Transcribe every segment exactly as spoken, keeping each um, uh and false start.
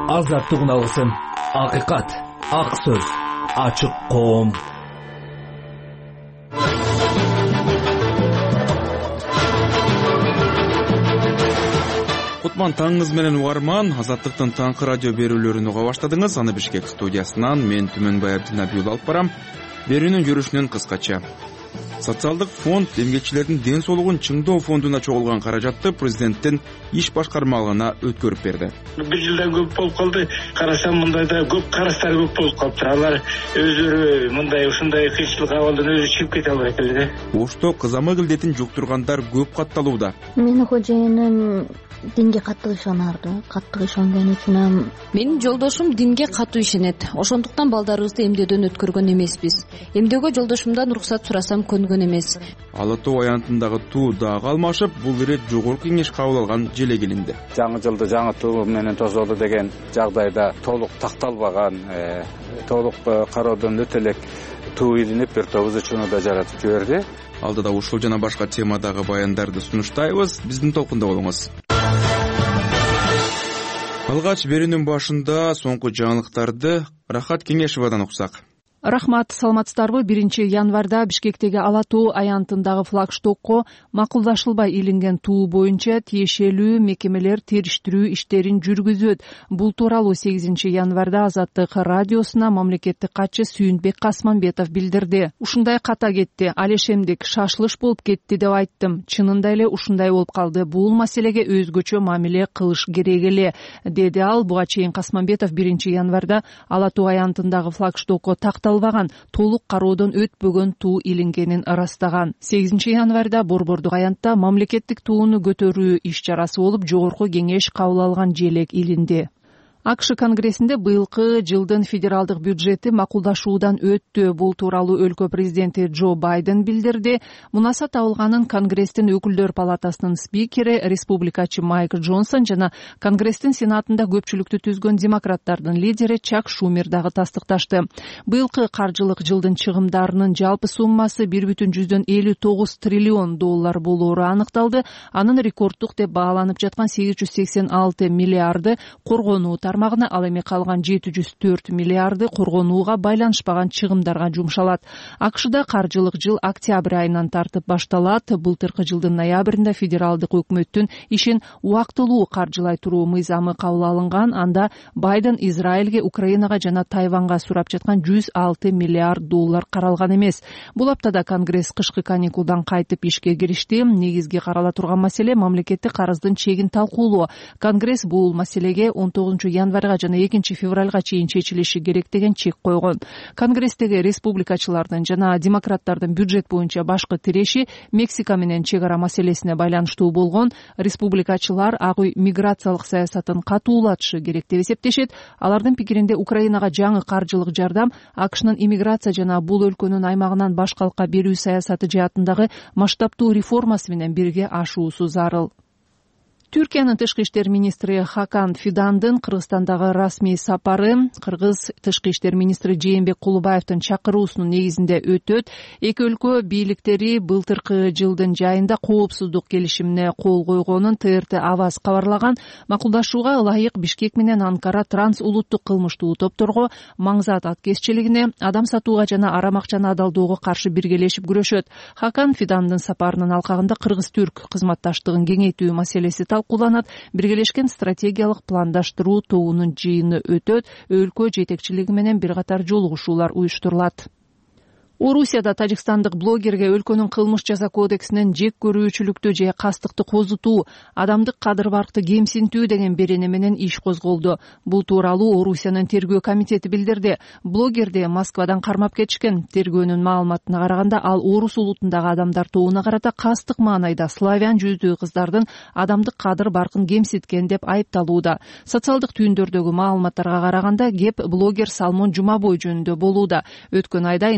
азаттыгын алсын. Акыйкат, ак сөз, ачык коом. Кутман таңыңыз менен угарман, Азаттыктын таңкы радио берүүлөрүн уга баштадыңыз. Аны Бишкек студиясынан мен Түмөнбай Абдинабиул алып барам. Берүүнүн жүрүшүнөн кыскача. Социалдык фонд эмгекчилердин ден соолугун чыңдоо фондуна чогулган каражатты президенттин иш башкармалыгына өткөрүп берди. Бир жылдан көп болуп калды. Карасам мындайда көп караштар көп болуп калыптыр. Алар өздөрү мындай ушундай кыйынчылык абалдан өзү чыгып кете албайт эле да. Ошто кызамык илдетин жуктургандар көп катталууда. Менин кожоюнум динге катуу ишенарди. Катуу ишенгени үчүн менин жолдошум динге катуу ишенет. Ошондуктан балдарыбызды эмдөөдөн өткөргөн эмеспиз. Эмдөөгө жолдошумдан уруксат сурасам көнгөн эмес. Ала Тоо аянтындагы туу дагы алмашып, бул ирет жогорку кеңеш кабыл алган желегилинде. Жаңы жылды жаңы туу менен тосолду деген жагдайда толук такталбаган, толук кароодон өтө элек туу илинип бир топ учуну да жаратып жиберди. Алдыда ушул жана башка темадагы баяндарды сунуштайбыз. Биздин толкунда болуңуз. Алгач берүүнүн башында соңку жаңылыктарды Рахат Кеңешевадан уксак. Рахмат, саламатсыздарбы? биринчи январда Бишкектеги Ала Тоо аянтындагы флагштокко макулдашылбай илинген туу боюнча тиешелүү мекемелер териштирүү иштерин жүргүзөт. Бул тууралуу сегизинчи январда Азаттык радиосуна мамлекеттик катчы Сүйүнбек Касманбетов билдирди. Ушундай ката кетти, алешемдик, шашылыш болуп кетти деп айттым. Чынында эле ушундай болуп калды. Бул маселеге өзгөчө мамиле кылыш керек эле, деди ал. Буга чейин Касманбетов биринчи январда Ала Тоо аянтындагы флагштокко такталбаган, толук кароодон өтпөгөн туу илингенин ырастаган. сегизинчи январда Борбордук аянтта мамлекеттик тууну көтөрүү иш чарасы болуп, жогорку кеңеш кабыл алган желек илинди. АКШ конгрессинде быйылкы жылдын федералдык бюджети макулдашуудан өттү. Бул тууралуу өлкө президенти Джо Байден билдирди. Мунаса табылганын Конгресстин өкүлдөр палатасынын спикери республикачы Майк Джонсон жана Конгресстин сенатында көпчүлүктү түзгөн демократтардын лидери Чак Шумер дагы тастыкташты. Быйылкы каржылык жылдын чыгымдарынын жалпы суммасы бир бүтүн жүздөн элүү тогуз триллион доллар болоору аныкталды. Анын рекорддук деп бааланып жаткан сегиз жүз сексен алты миллиарды коргонуу тармагына, ал эми калган жети жүз төрт миллиарды коргонууга байланышпаган чыгымдарга жумшалат. АКШда каржылык жыл октябрь айынан тартып башталат. Былтыркы жылдын ноябрында федералдык өкмөттүн ишин убактылуу каржылай туруу мыйзамы кабыл алынган. Анда Байден Израилге, Украинага жана Тайванга сурап жаткан жүз алты миллиард доллар каралган эмес. Бул аптада Конгресс кышкы каникулдан кайтып ишке киришти. Негизги карала турган маселе мамлекеттик карыздын чегин талкуулоо. Конгресс бул маселеге он тогузунчу январга жана экинчи февралга чейин чечилиши керек деген чек койгон. Конгресстеги республикачылардын жана демократтардын бюджет боюнча башкы тиреши Мексика менен чек ара маселесине байланыштуу болгон. Республикачылар ак үй миграциялык саясатын катуулатышы керек деп эсептешет. Алардын пикиринде Украинага жаңы каржылык жардам АКШнын иммиграция жана бул өлкөнүн аймагынан башкалыкка берүү саясаты жаатындагы масштабтуу реформасы менен бирге ашуусу зарыл. Түркиянын тышкы иштер министри Хакан Фидандын Кыргызстандагы расмий сапары Кыргыз тышкы иштер министри Жээнбек Кулубаевдин чакыруусунун негизинде өтөт. Эки өлкө бийликтери былтыркы жылдын жайында коопсуздук келишимине кол койгонун ТРТ Аваз кабарлаган. Макулдашууга ылайык Бишкек менен Анкара транс улуттук кылмыштуу топторго, маңзат аткезчилигине, адам сатууга жана арам акчаны адалдоого каршы биргелешип күрөшөт. Хакан Фидандын сапарынын алкагында кыргыз-түрк кызматташтыгын кеңейтүү маселеси талкууланат. Биргелешкен стратегиялык пландаштыруу тобунун жыйыны өтөт. Өлкө жетекчилиги менен бир катар жолугушуулар уюштурулат. Орусияда тажикстандык блогерге өлкөнүн кылмыш жаза кодексинен жек көрүүчүлүктү же кастыкты козутуу, адамдык кадыр-баркты кемсинтүү деген берене менен иш козголду. Бул тууралуу Орусиянын тергөө комитети билдирди. Блогерди Москвадан кармап кетишкен. Тергөөнүн маалыматына караганда, ал орус улутундагы адамдар тобуна карата кастык маанайда славян жүздүү кыздардын адамдык кадыр-баркын кемситкен деп айыпталууда. Социалдык түйүндөрдөгү маалыматтарга караганда, кеп блогер Салмон Жумабой жөнүндө болууда. Өткөн айда интернетке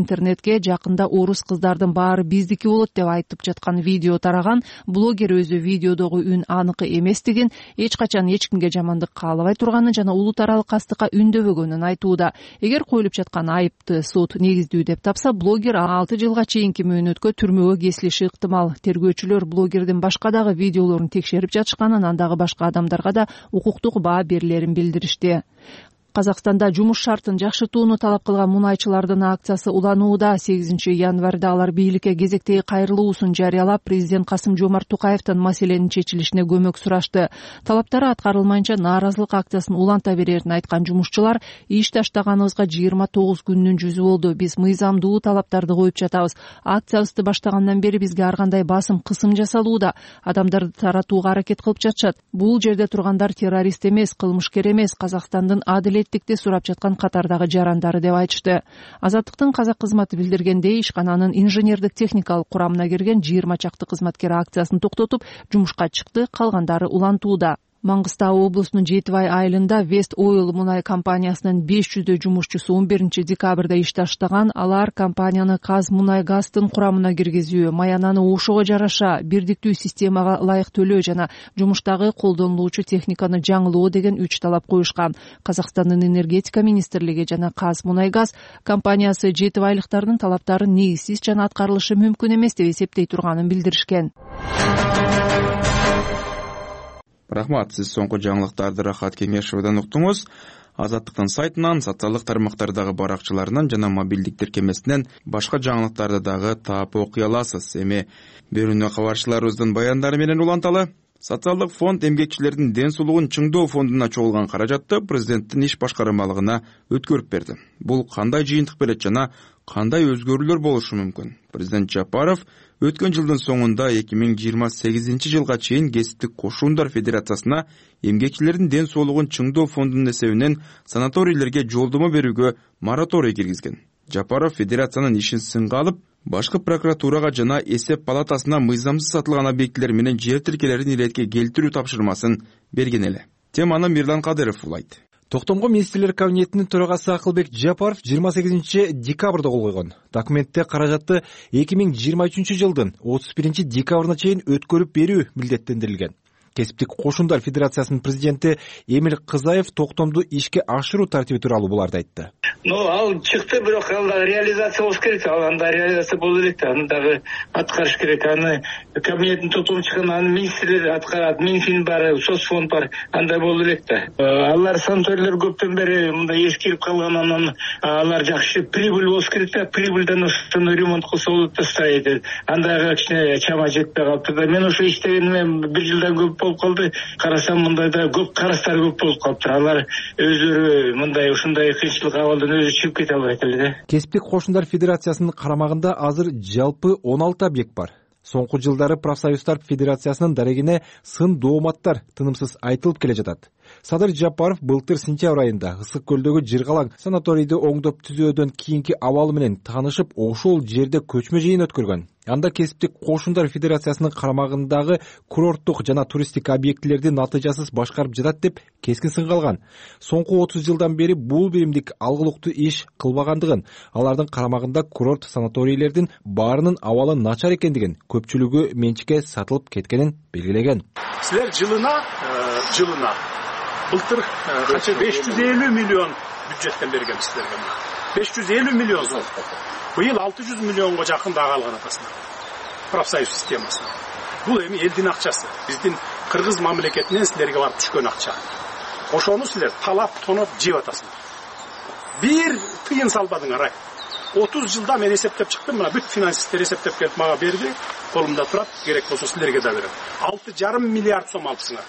мамлекетке жакында орус кыздардын баары биздики болот деп айтып жаткан видео тараган. Блогер өзү видеодогу үн аныкы эместигин, эч качан эч кимге жамандык каалабай турганын жана улут аралык кастыкка үндөбөгөнүн айтууда. Эгер коюлуп жаткан айыпты сот негиздүү деп тапса, блогер алты жылга чейинки мөөнөткө түрмөгө кесилиши ыктымал. Тергөөчүлөр блогердин башка дагы видеолорун текшерип жатышканын, андагы башка адамдарга да укуктук баа берилерин билдиришти. Казакстанда жумуш шартын жакшыртууну талап кылган мунайчылардын акциясы уланууда. сегизинчи январда алар бийликке кезектеги кайрылуусун жарыялап, президент Касым-Жомарт Токаевден маселенин чечилишине көмөк сурашты. Талаптары аткарылмайынча нааразылык акциясын уланта берерин айткан жумушчулар, иш таштаганыбызга жыйырма тогуз күндүн жүзү болду. Биз мыйзамдуу талаптарды коюп жатабыз. Акциябызды баштагандан бери бизге ар кандай басым, кысым жасалууда. Адамдарды таратууга аракет кылып жатышат. Бул жерде тургандар террорист эмес, кылмышкер эмес, Казакстандын адилеттикти сурап жаткан катардагы жарандары деп айтышты. Азаттыктын казак кызматы билдиргендей, ишкананын инженердик техникалык курамына кирген жыйырма чакты кызматкер акциясын токтотуп, жумушка чыкты, калгандары улантууда. Маңгыстау облусунун Жетибай айылында West Oil мунай компаниясынын беш жүздөй жумушчусу он биринчи декабрда иш таштаган. Алар компанияны Казмунайгаздын курамына киргизүү, маянаны ошого жараша бирдиктүү системага ылайык төлөө жана жумуштагы колдонулуучу техниканы жаңылоо деген үч талап коюшкан. Казакстандын энергетика министрлиги жана Казмунайгаз компаниясы жетибайлыктардын талаптарын негизсиз жана аткарылышы мүмкүн эмес деп эсептей турганын билдиришкен. Рахмат, сиз соңку жаңылыктарды Рахат Кеңешовдон уктуңуз. Азаттыктын сайтынан, социалдык тармактардагы баракчаларынан жана мобилдик тиркемесинен башка жаңылыктарды дагы таап окуй аласыз. Эми берүүнү кабарчыларыбыздын баяндары менен уланталы. Социалдык фонд эмгекчилердин ден соолугун чыңдоо фондуна чогулган каражатты президенттин иш башкармалыгына өткөрүп берди. Бул кандай жыйынтык берет жана кандай өзгөрүүлөр болушу мүмкүн? Президент Жапаров өткөн жылдын соңунда эки миң жыйырма сегизинчи жылга чейин Кесиптик кошундар федерациясына эмгекчилердин ден соолугун чыңдоо фондунун эсебинен санаторийлерге жолдомо берүүгө мораторий киргизген. Жапаров федерациянын ишин сынга алып, башкы прокуратурага жана эсеп палатасына мыйзамсыз сатылган объектилер менен жер тиркелерин иретке келтирүү тапшырмасын берген эле. Теманы Мирлан Кадыров улайт. Токтомго министрлер кабинетинин төрагасы Акылбек Жапаров жыйырма сегизинчи декабрда кол койгон. Документте каражатты эки миң жыйырма үчүнчү жылдын отуз биринчи декабрына чейин өткөрүп берүү милдеттендирилген. Кесиптик кошундар федерациясынын президенти Эмил Кызаев токтомду ишке ашыруу тартиби тууралуу буларды айтты. Ну, ал чыкты, бирок анда реализация болуш керек. Ал анда реализация боло элек, аны дагы аткарыш керек. Аны кабинеттин токтому чыккан, аны министрлер аткарат, Минфин бар, соцфонд бар, андай боло элек да. Алар санаторийлер көптөн бери мындай эскирип калган, анан алар жакшы прибыль болуш керек да. Прибыльден ошону ремонт кылса болот да, строить. Андайга кичине чама жетпей калыптыр да. Мен ошо иштегениме бир жылдан көп болуп калды. Карасам, мындайда көп карастар көп болуп калыптыр. Алар өздөрү мындай ушундай кыйынчылык абалдан өзү чыгып кете албайт эле да. Кесиптик кошундар федерациясынын карамагында азыр жалпы он алты объект бар. Соңку жылдары профсоюздар федерациясынын дарегине сын дооматтар тынымсыз айтылып келе жатат. Садыр Жапаров былтыр сентябрь айында Ысык көлдөгү Жыргалаң санаторийди оңдоп түзөөдөн кийинки абалы менен таанышып, ошол жерде көчмө жыйын өткөргөн. Анда Кесиптик кошундар федерациясынын карамагындагы курорттук жана туристтик объектилерди натыйжасыз башкарып жатат деп кескин сынга алган. Соңку отуз жылдан бери бул биримдик алгылыктуу иш кылбагандыгын, алардын карамагында курорт санаторийлердин баарынын абалы начар экендигин, көпчүлүгү менчикке сатылып кеткенин белгилеген. Силер жылына жылына былтыр канча беш жүз элүү миллион бюджеттен бергенбиз силерге. беш жүз элүү миллион сом. Быйыл алты жүз миллионго жакын да калган атасына. Профсоюз системасы. Бул эми элдин акчасы. Биздин кыргыз мамлекетинен силерге барып түшкөн акча. Ошону силер талап тоноп жеп атасыңар. Бир тыйын салбадыңар ай. отуз жылда мен эсептеп чыктым, мына бүт финансисттер эсептеп келип мага берди. Колумда турат, керек болсо силерге да берем. алты жарым миллиард сом алыпсыңар.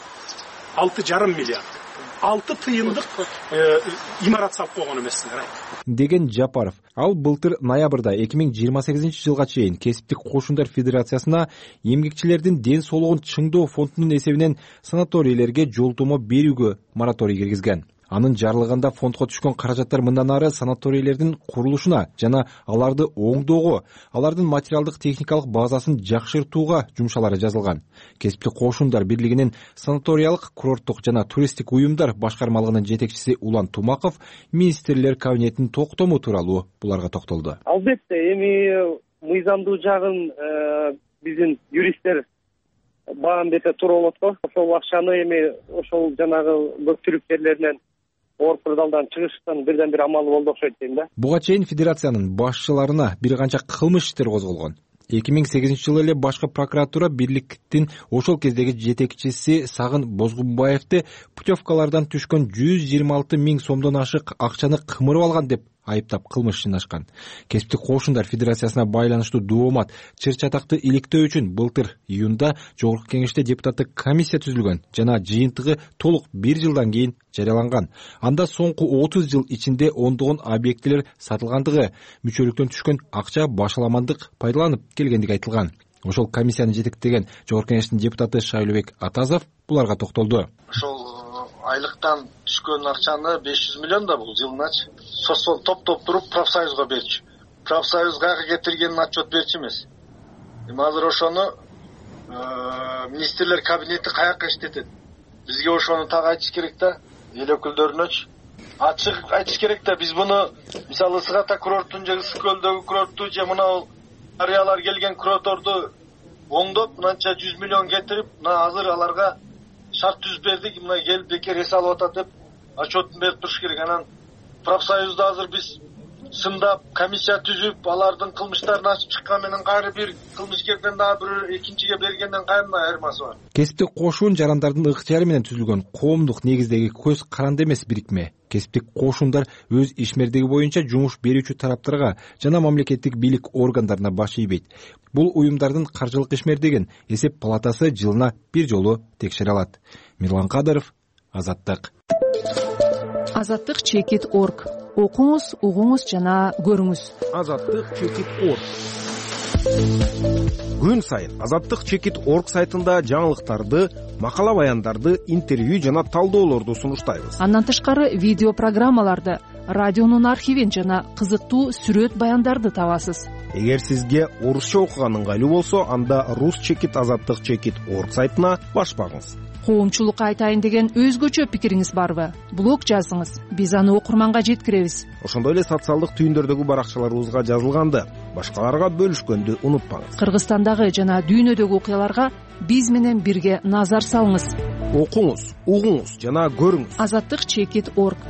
алты жарым миллиард. алты тыйындык имарат салып койгон эмессиңер деген Жапаров. Ал былтыр ноябрда эки миң жыйырма сегизинчи жылга чейин Кесиптик кошундар федерациясына эмгекчилердин ден соолугун чыңдоо фондунун эсебинен санаторийлерге жолдомо берүүгө мораторий киргизген. Анын жарлыгында фондко түшкөн каражаттар мындан ары санаторийлердин курулушуна жана аларды оңдоого, алардын материалдык техникалык базасын жакшыртууга жумшалары жазылган. Кесиптик кошундар бирлигинин санаториялык, курорттук жана туристтик уюмдар башкармалыгынын жетекчиси Улан Тумаков министрлер кабинетинин токтому тууралуу буларга токтолду. Албетте, эми мыйзамдуу жагын биздин юристтер баам берсе туура болот го. Ошол акчаны эми ошол жанагы көпчүлүк жерлеринен оор кырдаалдан чыгыштын бирден бир амалы болду окшойт дейм да. Буга чейин федерациянын башчыларына бир канча кылмыш иштер козголгон. эки миң сегизинчи жылы эле башкы прокуратура бирликтин ошол кездеги жетекчиси Сагын Бозгунбаевди путевкалардан түшкөн жүз жыйырма алты миң сомдон ашык акчаны кымырып алган деп айыптап кылмыш ишин ачкан. Кесиптик кошундар федерациясына байланыштуу доомат чыр чатакты иликтөө үчүн былтыр июнда жогорку кеңеште депутаттык комиссия түзүлгөн жана жыйынтыгы толук бир жылдан кийин жарыяланган. Анда соңку отуз жыл ичинде ондогон объектилер сатылгандыгы, мүчөлүктөн түшкөн акча башаламандык пайдаланып келгендиги айтылган. Ошол комиссияны жетектеген жогорку кеңештин депутаты Шайлообек Атазов буларга токтолду. Ошол айлыктан түшкөн акчаны беш жүз миллион да бул жылыначы. Сосон топ-топ туруп профсоюзга берчү. Профсоюз каяка кетиргенин отчет берчү эмес. Эми азыр ошону министрлер кабинети каяка иштетет? Бизге ошону так айтыш керек да, эл өкүлдөрүнөчү. Ачык айтыш керек да, биз буну мисалы Сыгата курорттун же Ысык көлдөгү курортту же мына дарыялар келген курортторду оңдоп, мынанча жүз миллион кетирип, мына азыр аларга шарт түзүп бердик, мына келип бекер эс алып атат деп отчетун берип туруш керек. Анан профсоюзда азыр биз сындап, комиссия түзүп, алардын кылмыштарын ачып чыккан менен кайры бир кылмышкерден дагы бир экинчиге бергенден кайсы айырмасы бар? Кесиптик кошун жарандардын ыктыяры менен түзүлгөн коомдук негиздеги көз каранды эмес бирикме. Кесиптик кошундар өз ишмердиги боюнча жумуш берүүчү тараптарга жана мамлекеттик бийлик органдарына баш ийбейт. Бул уюмдардын каржылык ишмердигин эсеп палатасы жылына бир жолу текшере алат. Мирлан Кадыров, Азаттык. Азаттык чекит точка орг. Окуңуз, угуңуз жана көрүңүз. Азаттык чекит точка орг. Күн сайын Азаттык чекит точка орг сайтында жаңылыктарды, макала баяндарды, интервью жана талдоолорду сунуштайбыз. Андан тышкары видео программаларды, радионун архивин жана кызыктуу сүрөт баяндарды табасыз. Эгер сизге орусча окуган ыңгайлуу болсо, анда рус чекит азаттык чекит точка орг сайтына баш багыңыз. Коомчулукка айтайын деген өзгөчө пикириңиз барбы? Блог жазыңыз, биз аны окурманга жеткиребиз. Ошондой эле социалдык түйүндөрдөгү баракчаларыбызга жазылганды, башкаларга бөлүшкөндү унутпаңыз. Кыргызстандагы жана дүйнөдөгү окуяларга биз менен бирге назар салыңыз. Окуңуз, угуңуз жана көрүңүз. Азаттык чекит точка орг.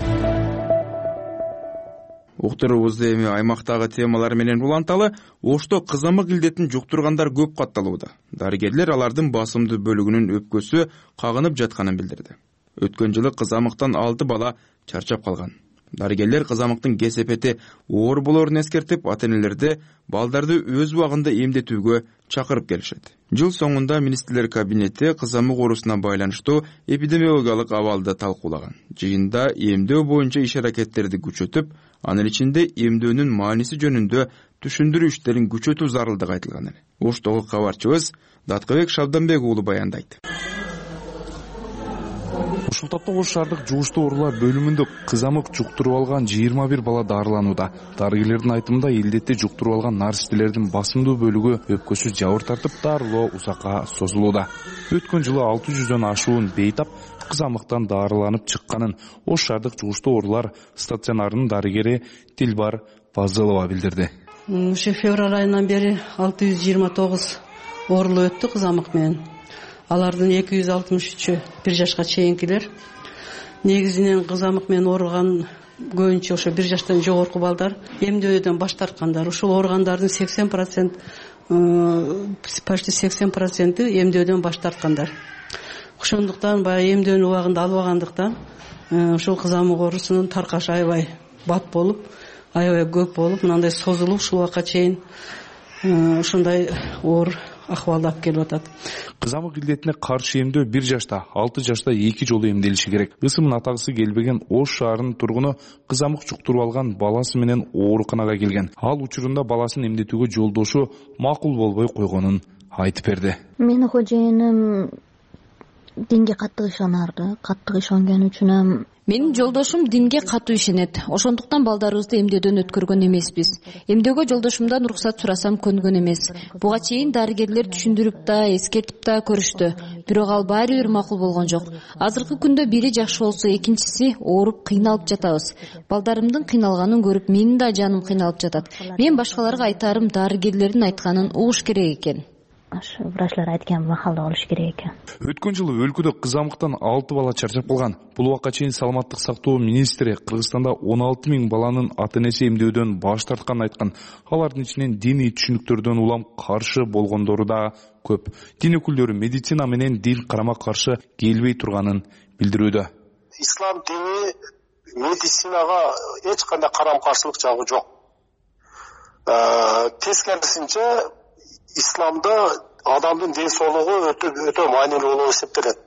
Уктурубузду эми аймактагы темалар менен уланталы. Ошто кызамык илдетин жуктургандар көп катталууда. Дарыгерлер алардын басымдуу бөлүгүнүн өпкөсү кагынып жатканын билдирди. Өткөн жылы кызамыктан алты бала чарчап калган. Дарыгерлер кызамыктын кесепети оор болорун эскертип, ата-энелерди балдарды өз убагында эмдетүүгө чакырып келишет. Жыл соңунда министрлер кабинети кызамык оорусуна байланыштуу эпидемиологиялык абалды талкуулаган. Жыйында эмдөө боюнча иш-аракеттерди күчөтүп, анын ичинде эмдөөнүн мааниси жөнүндө түшүндүрүү иштерин күчөтүү зарылдыгы айтылган эле. Оштогу кабарчыбыз Даткыбек Шабданбек уулу баяндайт. Ушул тапта Ош шаардык жугуштуу оорулар бөлүмүндө кызамык жуктуруп алган жыйырма бир бала дарыланууда. Дарыгерлердин айтымында илдетти жуктуруп алган наристелердин басымдуу бөлүгү өпкөсү жабыр тартып, дарылоо усакка созулууда. Өткөн жылы алты жүздөн ашуун бейтап кызамыктан дарыланып чыкканын Ош шаардык жугуштуу оорулар стационарынын дарыгери Тилбар Фазылова билдирди. Ушу февраль айынан бери алты жүз жыйырма тогуз оорулуу өттү кызамык менен. Алардын эки жүз алтымыш үчү бир жашка чейинкилер. Негизинен кызамык менен ооруган көбүнчө ошо бир жаштан жогорку балдар, эмдөөдөн баш тарткандар. Ушул ооругандардын сексен процент почти сексен проценти эмдөөдөн баш тарткандар. Ошондуктан баягы эмдөөнү убагында албагандыктан ушул кызамык оорусунун таркашы аябай бат болуп, аябай көп болуп, мындай созулуп ушул убакка чейин ушундай оор акыбалды алып келип атат. Кызамык илдетине каршы эмдөө бир жашта, алты жашта эки жолу эмделиши керек. Ысымын атагысы келбеген Ош шаарынын тургуну кызамык жуктуруп алган баласы менен ооруканага келген. Ал учурунда баласын эмдетүүгө жолдошу макул болбой койгонун айтып берди. Менин кожоюнум динге катуу ишенарды, катуу ишенгени үчүн эм Менин жолдошум динге катуу ишенет. Ошондуктан балдарыбызды эмдөөдөн өткөргөн эмеспиз. Эмдөөгө жолдошумдан уруксат сурасам көнгөн эмес. Буга чейин дарыгерлер түшүндүрүп да, эскертип да көрүштү. Бирок ал баары бир макул болгон жок. Азыркы күндө бири жакшы болсо, экинчиси ооруп кыйналып жатабыз. Балдарымдын кыйналганын көрүп, менин да жаным кыйналып жатат. Мен башкаларга айтарым, дарыгерлердин айтканын угуш керек экен. Врачлар айткан макалда болуш керек экен. Өткөн жылы өлкөдө кызамыктан алты бала чарчап калган. Бул убакка чейин саламаттык сактоо министри Кыргызстанда он алты миң баланын ата-энеси эмдөөдөн баш тартканын айткан. Алардын ичинен диний түшүнүктөрдөн улам каршы болгондору да көп. Дин өкүлдөрү медицина менен дин карама каршы келбей турганын билдирүүдө. Ислам дини медицинага эч кандай карама каршылык жагы жок. Тескерисинче исламда адамдын ден соолугу өтө өтө маанилүү болуп эсептелет.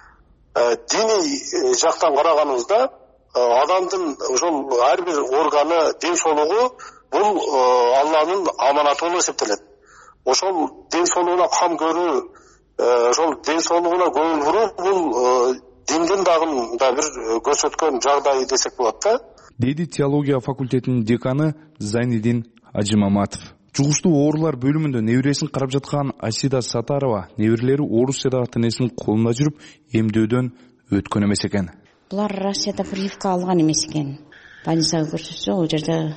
Диний жактан караганыбызда адамдын ошол ар бир органы, ден соолугу бул Алланын аманаты болуп эсептелет. Ошол ден соолугуна кам көрүү, ошол ден соолугуна көңүл буруу бул диндин дагы да бир көрсөткөн жагдай десек болот да. Деди теология факультетинин деканы Зайнидин Ажимаматов. Жугуштуу оорулар бөлүмүндө небересин карап жаткан Асида Сатарова неберелери Орусияда ата-энесинин колунда жүрүп эмдөөдөн өткөн эмес экен. Булар Россияда прививка алган эмес экен. Больницага көрсөтсө, ал жерде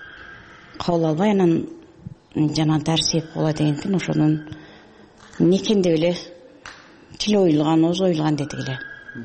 кабыл албай, анан жана дарс еп болот деген экен. Ошонун некен деп эле тил оюлган, оозу оюлган дедик эле.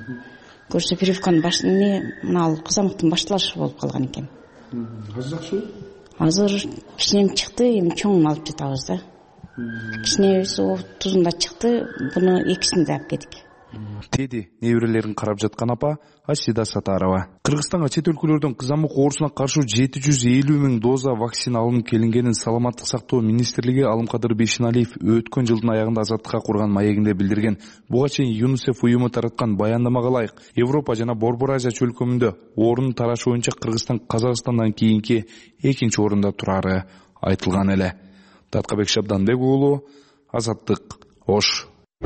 Көрсө прививканын башыны мына ал кызамыктын башталышы болуп калган экен. Азыр жакшы? Азыр кичинем чыкты, эми чоңун алып жатабыз да. Кичинебиз отузунда чыкты, буну экисинде алып кетик. Деди неберелерин карап жаткан апа Асида Сатарова. Кыргызстанга чет өлкөлөрдөн кызамык оорусуна каршы жети жүз элүү миң доза вакцина алынып келингенин Саламаттык сактоо министрлиги Алымкадыр Бейшеналиев өткөн жылдын аягында Азаттыкка курган маегинде билдирген. Буга чейин ЮНИСЕФ уюму тараткан баяндамага ылайык, Европа жана Борбор Азия чөлкөмүндө оорунун тарашы боюнча Кыргызстан Казакстандан кийинки экинчи орунда турары айтылган эле. Таткабек Шабданбек уулу, Азаттык, Ош.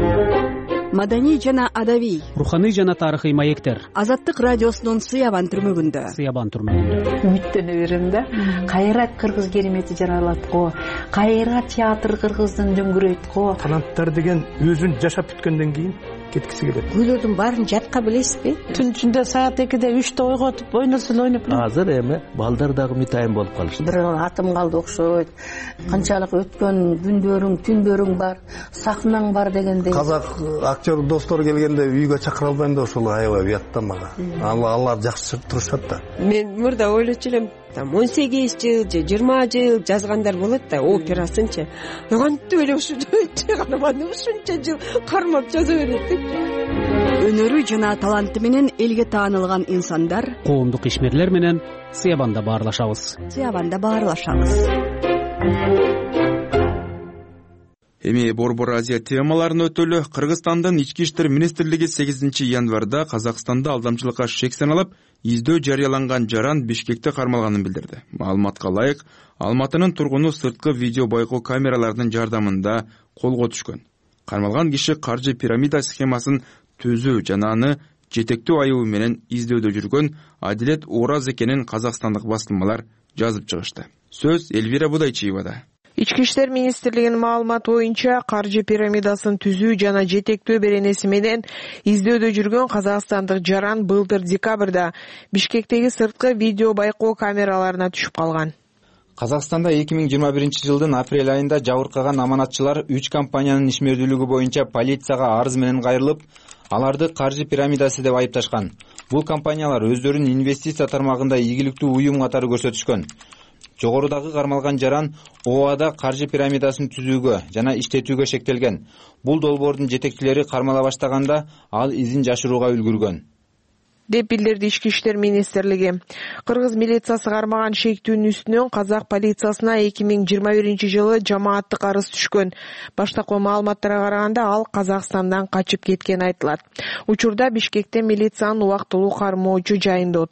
Маданий жана адабий, руханий жана тарыхый маектер. Азаттык радиосунун Сыябан түрмөгүндө. Сыябан түрмөгүндө. Үмүттөнө берем да. Кайра кыргыз керемети жаралат го. Кайра театр кыргыздын дөңгүрөйт го. Таланттар деген өзүн жашап бүткөндөн кийин кеткиси келет. Күйлөрдүн баарын жатка билесизби? Түн түндө саат экиде үчтө ойготуп ойносун ойноп. Азыр эми балдар дагы митайым болуп калышты. Бир атым калды окшойт. Канчалык өткөн күндөрүң, түндөрүң бар, сахнаң бар дегендей. Казак актер достор келгенде үйгө чакыра албайм да, ошол аябай уятта мага. Алар жакшы турушат да. Мен мурда ойлочу элем, там он сегиз жыл же жыйырма жыл жазгандар болот да, операсынчы. Кантип эле ушунча карманды, ушунча жыл кармап жаза берет деп. Өнөрү жана таланты менен элге таанылган инсандар, коомдук ишмерлер менен Сыябанда баарлашабыз. Сыябанда баарлашабыз. Эми Борбор Азия темаларын өтөлү. Кыргызстандын ички иштер министрлиги сегизинчи январда Казакстанда алдамчылыкка шек саналып, издөө жарыяланган жаран Бишкекте кармалганын билдирди. Маалыматка ылайык, Алматынын тургуну сырткы видео байкоо камераларынын жардамында колго түшкөн. Кармалган киши каржы пирамида схемасын түзүү жана аны жетектөө айыбы менен издөөдө жүргөн Адилет Ораз экенин казакстандык басылмалар жазып чыгышты. Сөз Эльвира Будайчиевада. Ички иштер министрлигинин маалыматы боюнча каржы пирамидасын түзүү жана жетектөө беренеси менен издөөдө жүргөн казакстандык жаран былтыр декабрда Бишкектеги сырткы видео байкоо камераларына түшүп калган. Казакстанда эки миң жыйырма биринчи жылдын апрель айында жабыркаган аманатчылар үч компаниянын ишмердүүлүгү боюнча полицияга арыз менен кайрылып, аларды каржы пирамидасы деп айыпташкан. Бул компаниялар өздөрүн инвестиция тармагында ийгиликтүү уюм катары көрсөтүшкөн. Жогорудагы кармалган жаран ОАда каржы пирамидасын түзүүгө жана иштетүүгө шектелген. Бул долбоордун жетекчилери кармала баштаганда ал изин жашырууга үлгүргөн деп билдирди ички иштер министрлиги. Кыргыз милициясы кармаган шектүүнүн үстүнөн казак полициясына эки миң жыйырма биринчи жылы жамааттык арыз түшкөн. Баштапкы маалыматтарга караганда ал Казакстандан качып кеткен айтылат. Учурда Бишкекте милициянын убактылуу кармоочу жайында отурат.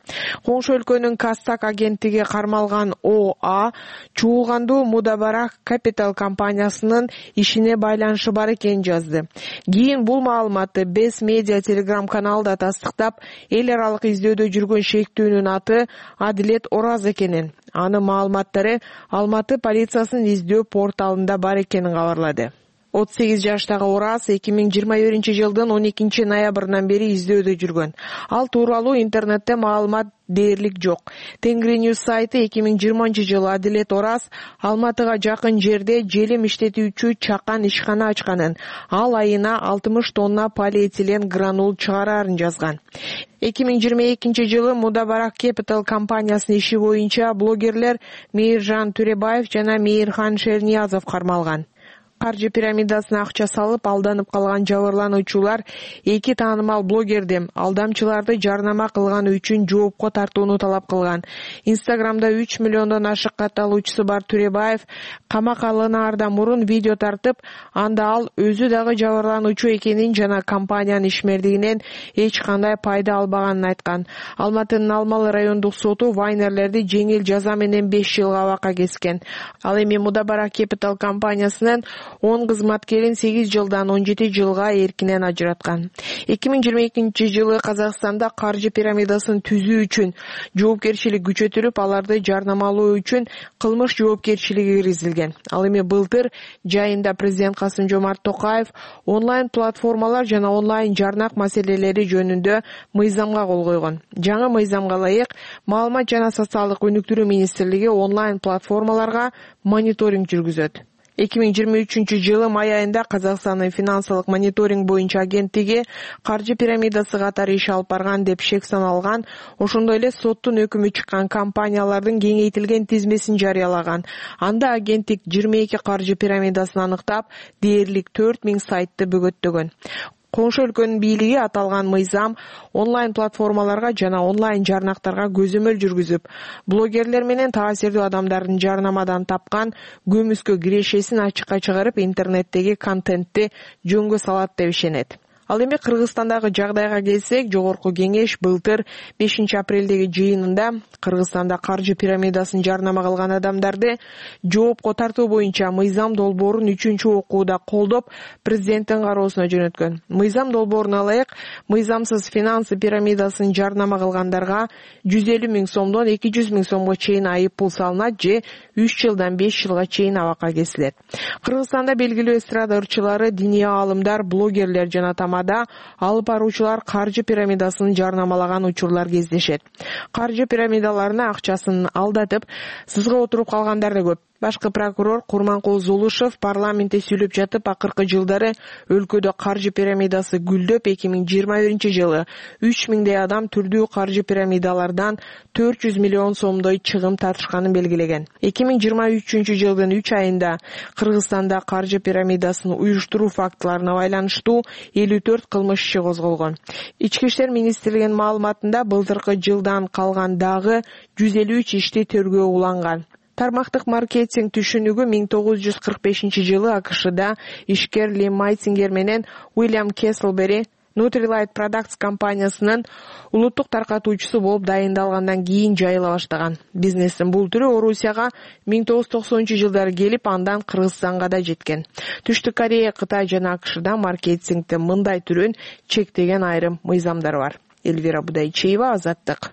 Коңшу өлкөнүн Кастак агенттиги кармалган О А чуулгандуу Мудабарак Capital компаниясынын ишине байланышы бар экенин жазды. Кийин бул маалыматты Бес Медиа Телеграм каналда тастыктап, эл аралык издөдө жүргөн шектүүнүн аты Адилет Ораз экенин, анын маалыматтары Алматы полициясынын издөө порталында бар экенин кабарлады. отуз сегиз жаштагы Ораз эки миң жыйырма биринчи жылдын он экинчи ноябрынан бери издөөдө жүргөн. Ал тууралуу интернетте маалымат дээрлик жок. Тенгри Ньюс сайты эки миң жыйырманчы жылы Адилет Ораз Алматыга жакын жерде желим иштетүүчү чакан ишкана ачканын, ал айына алтымыш тонна полиэтилен гранул чыгарарын жазган. эки миң жыйырма экинчи жылы Мудабарак Capital компаниясынын иши боюнча блогерлер Мейиржан Төрөбаев жана Мейирхан Шерниязов кармалган. Каржы пирамидасына акча салып алданып калган жабырлануучулар эки таанымал блогерди алдамчыларды жарнама кылганы үчүн жоопко тартууну талап кылган. Инстаграмда үч миллиондон ашык катталуучусу бар Төрөбаев камак алынаардан мурун видео тартып, анда ал өзү дагы жабырлануучу экенин жана компаниянын ишмердигинен эч кандай пайда албаганын айткан. Алматынын Алмалы райондук соту вайнерлерди жеңил жаза менен беш жылга абакка кескен. Ал эми Мудабарак Capital компаниясынын он кызматкерин сегиз жылдан он жети жылга эркинен ажыраткан. эки миң жыйырма экинчи жылы Казакстанда каржы пирамидасын түзүү үчүн жоопкерчилик күчөтүлүп, аларды жарнамалоо үчүн кылмыш жоопкерчилиги киргизилген. Ал эми былтыр жайында президент Касым-Жомарт Токаев онлайн платформалар жана онлайн жарнак маселелери жөнүндө мыйзамга кол койгон. Жаңы мыйзамга ылайык Маалымат жана социалдык өнүктүрүү министрлиги онлайн платформаларга мониторинг жүргүзөт. эки миң жыйырма үчүнчү жылы май айында Казакстандын финансылык мониторинг боюнча агенттиги каржы пирамидасы катары иш алып барган деп шек саналган, ошондой эле соттун өкүмү чыккан компаниялардын кеңейтилген тизмесин жарыялаган. Анда агенттик жыйырма эки каржы пирамидасын аныктап, дээрлик төрт миң сайтты бөгөттөгөн. Коңшу өлкөнүн бийлиги аталган мыйзам онлайн платформаларга жана онлайн жарнактарга көзөмөл жүргүзүп, блогерлер менен таасирдүү адамдардын жарнамадан тапкан көмүскө кирешесин ачыкка чыгарып, интернеттеги контентти жөнгө салат деп ишенет. Ал эми Кыргызстандагы жагдайга келсек, жогорку кеңеш былтыр бешинчи апрелдеги жыйынында Кыргызстанда каржы пирамидасын жарнама кылган адамдарды жоопко тартуу боюнча мыйзам долбоорун үчүнчү окууда колдоп, президенттин кароосуна жөнөткөн. Мыйзам долбооруна ылайык, мыйзамсыз финансы пирамидасын жарнама кылгандарга жүз элүү миң сомдон эки жүз миң сомго чейин айып пул салынат же үч жылдан беш жылга чейин абакка кесилет. Кыргызстанда белгилүү эстрада ырчылары, диний аалымдар, блогерлер жана тамада алып баруучулар каржы пирамидасын жарнамалаган учурлар кездешет. Каржы пирамидаларына акчасын алдатып, сызга отуруп калгандар да көп. Башкы прокурор Курманкул Зулушев парламентте сүйлөп жатып, акыркы жылдары өлкөдө каржы пирамидасы гүлдөп, эки миң жыйырма биринчи жылы үч миңдей адам түрдүү каржы пирамидалардан төрт жүз миллион сомдой чыгым тартышканын белгилеген. эки миң жыйырма үчүнчү жылдын үч айында Кыргызстанда каржы пирамидасын уюштуруу фактыларына байланыштуу элүү төрт кылмыш иши козголгон. Ички иштер министрлигинин маалыматында былтыркы жылдан калган дагы жүз элүү үч ишти тергөө уланган. Тармактык маркетинг түшүнүгү миң тогуз жүз кырк бешинчи жылы АКШда ишкер Ли Майтингер менен Уильям Кеслбери Nutrilite Products компаниясынын улуттук таркатуучусу болуп дайындалгандан кийин жайыла баштаган. Бизнестин бул түрү Орусияга миң тогуз жүз токсонунчу жылдары келип, андан Кыргызстанга да жеткен. Түштүк Корея, Кытай жана АКШда маркетингдин мындай түрүн чектеген айрым мыйзамдар бар. Эльвира Будайчиева, Азаттык.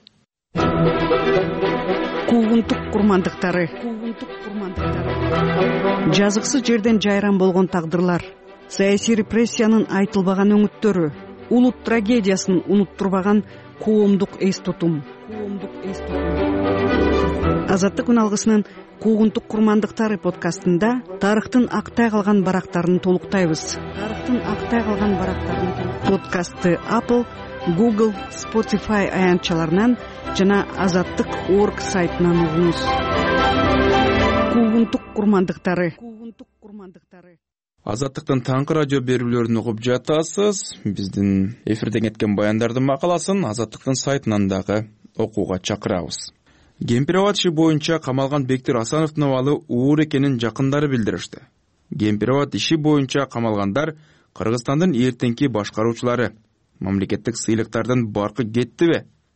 Куугунтук курмандыктары. Жазыксыз жерден жайран болгон тагдырлар, саясий репрессиянын айтылбаган өңүттөрү, улут трагедиясын унуттурбаган коомдук эс тутум. Азаттык күн алгысынын Куугунтук курмандыктары подкастында тарыхтын актай калган барактарын толуктайбыз. Тарыхтын актай калган барактарын подкастты Apple, Google, Spotify аянтчаларынан жана азаттык точка орг сайтынан угуңуз. Куугунтук курмандыктары. Азаттыктын таңкы радио берүүлөрүн угуп жатасыз. Биздин эфирден кеткен баяндардын макаласын Азаттыктын сайтынан дагы окууга чакырабыз. Кемпирабад иши боюнча камалган Бектир Асановдун абалы оор экенин жакындары билдиришти. Кемпирабад иши боюнча камалгандар Кыргызстандын эртеңки башкаруучулары. Мамлекеттик сыйлыктардын баркы кеттиби?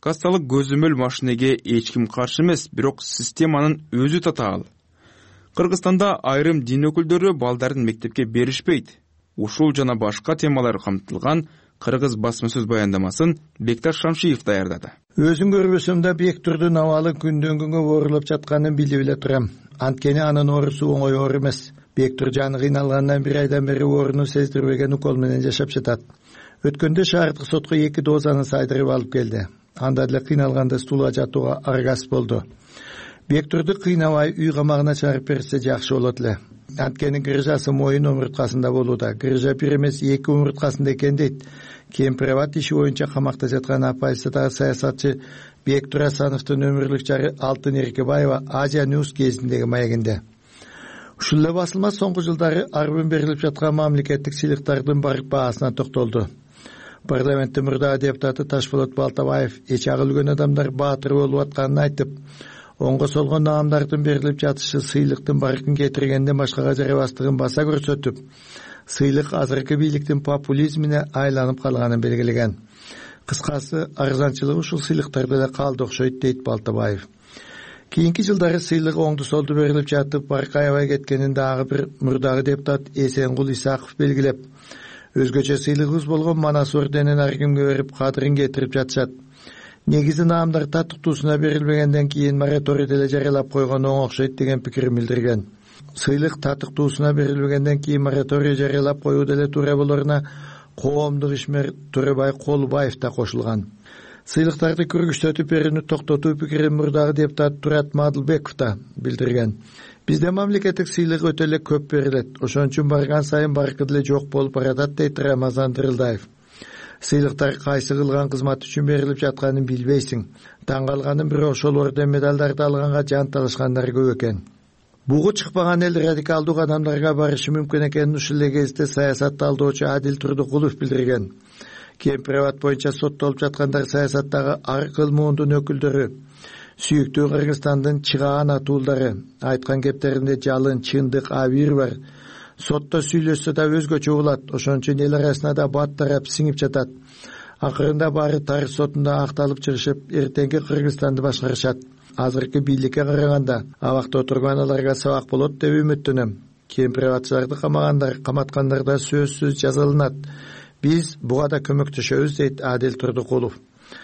кассалык көзөмөл машинеге эч ким каршы эмес, бирок системанын өзү татаал. Кыргызстанда айрым дин өкүлдөрү балдарын мектепке беришпейт. Ушул жана башка темалар камтылган Кыргыз басма сөз баяндамасын Бекташ Шамшиев даярдады. Өзүң көрбөсөм да Бектурдун абалы күндөн күнгө оорулуп жатканын билип эле турам. Анткени анын оорусу оңой оор эмес. Бектур жаны кыйналгандан бир айдан бери ооруну сездирбеген укол менен жашап жатат. Өткөндө шаардык сотко эки дозаны сайдырып алып келди. Анда деле кыйналганда стулга жатууга аргас болду. Бектурду кыйнабай үй камагына чыгарып берсе жакшы болот эле. Анткени грыжасы моюн омурткасында болууда. Грыжа бир эмес эки омурткасында экен дейт. Кемпирабад иши боюнча камакта жаткан апайсыдагы саясатчы Бектур Асановдун өмүрлүк жары Алтын Эркебаева Азия News кезиндеги маегинде. Ушул эле басылма соңку жылдары арбын берилип жаткан мамлекеттик сыйлыктардын барк баасына токтолду. Парламенттин мурдагы депутаты Ташболот Балтабаев эч агылгөн адамдар баатыр болуп атканын айтып, оңго солго наамдардын берилип жатышы сыйлыктын баркын кетиргенден башкага жарабастыгын баса көрсөтүп, сыйлык азыркы бийликтин популизмине айланып калганын белгилеген. Кыскасы, арзанчылык ушул сыйлыктарда да калды окшойт, дейт Балтабаев. Кийинки жылдары сыйлык оңду солду берилип жатып, барк аябай кеткенин дагы бир мурдагы депутат Эсенгул Исаков белгилеп, өзгөчө сыйлыгыбыз болгон Манас орденин ар кимге берип кадырын кетирип жатышат. Негизи наамдар татыктуусуна берилбегенден кийин мораторий деле жарыялап койгон оң окшойт деген пикирин билдирген. Сыйлык татыктуусуна берилбегенден кийин мораторий жарыялап коюу деле туура болоруна коомдук ишмер Төрөбай Колубаев да кошулган. Сыйлыктарды көргүчтөтүп берүүнү токтотуу пикирин мурдагы депутат Турат Мадылбеков да билдирген. Бизде мамлекеттик сыйлык өтө эле көп берилет. Ошон үчүн барган сайын баркы деле жок болуп баратат, дейт Рамазан Дырылдаев. Сыйлыктар кайсы кылган кызмат үчүн берилип жатканын билбейсиң. Таң калганым бирок ошол орден медалдарды алганга жан талашкандар көп экен. Бугу чыкпаган эл радикалдуу кадамдарга барышы мүмкүн экенин ушул эле кезде саясат талдоочу Адил Турдукулов билдирген. Кемпирабад боюнча соттолуп жаткандар саясаттагы ар кыл муундун өкүлдөрү. Сүйүктүү Кыргызстандын чыгаан атуулдары. Айткан кептеринде жалын, чындык, абийир бар. Сотто сүйлөшсө да өзгөчө угулат. Ошон үчүн эл арасына да бат тарап сиңип жатат. Акырында баары тарых сотунда акталып чыгышып, эртеңки Кыргызстанды башкарышат. Азыркы бийликке караганда абакта отурган аларга сабак болот деп үмүттөнөм. Кемпирабадчыларды камагандар, каматкандар да сөзсүз жазаланат. Биз буга да көмөктөшөбүз, дейт Адил Турдукулов.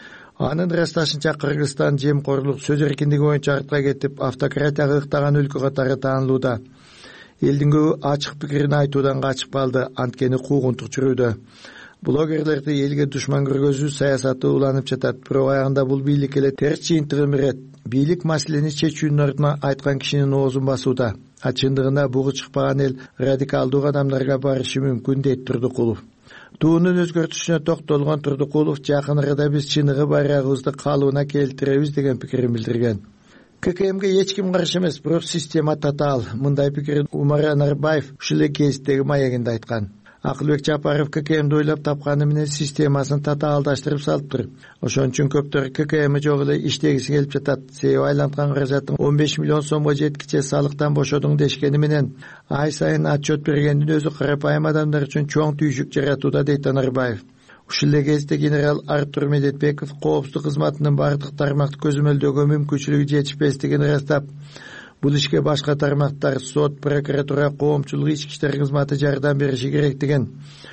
Анын ырасташынча Кыргызстан жемкорлук, сөз эркиндиги боюнча артка кетип, автократияга ыктаган өлкө катары таанылууда. Элдин көбү ачык пикирин айтуудан качып калды, анткени куугунтук жүрүүдө. Блогерлерди элге душман көргөзүү саясаты уланып жатат, бирок аягында бул бийлик эле терс жыйынтыгын берет. Бийлик маселени чечүүнүн ордуна айткан кишинин оозун басууда. А чындыгында бугу чыкпаган эл радикалдуу кадамдарга барышы мүмкүн, дейт Турдукулов. Туунун өзгөртүшүнө токтолгон Турдукулов жакын арада биз чыныгы байрагыбызды калыбына келтиребиз деген пикирин билдирген. ККМге эч ким каршы эмес, бирок система татаал. Мындай пикирин Умар Анарбаев ушул эле кездеги маегинде айткан. Акылбек Жапаров ККМди ойлоп тапканы менен системасын татаалдаштырып салыптыр. Ошон үчүн көптөр ККМи жок эле иштегиси келип жатат. Себеби айланткан каражаттын он беш миллион сомго жеткиче салыктан бошодуң дешкени менен ай сайын отчет бергендин өзү карапайым адамдар үчүн чоң түйшүк жаратууда, дейт Анарбаев. Ушул эле кезде генерал Артур Медетбеков коопсуздук кызматынын бардык тармакты көзөмөлдөөгө мүмкүнчүлүгү жетишпестигин ырастап, бул ишке башка тармактар, сот, прокуратура, коомчулук ички иштер кызматы жардам бериши керектигин,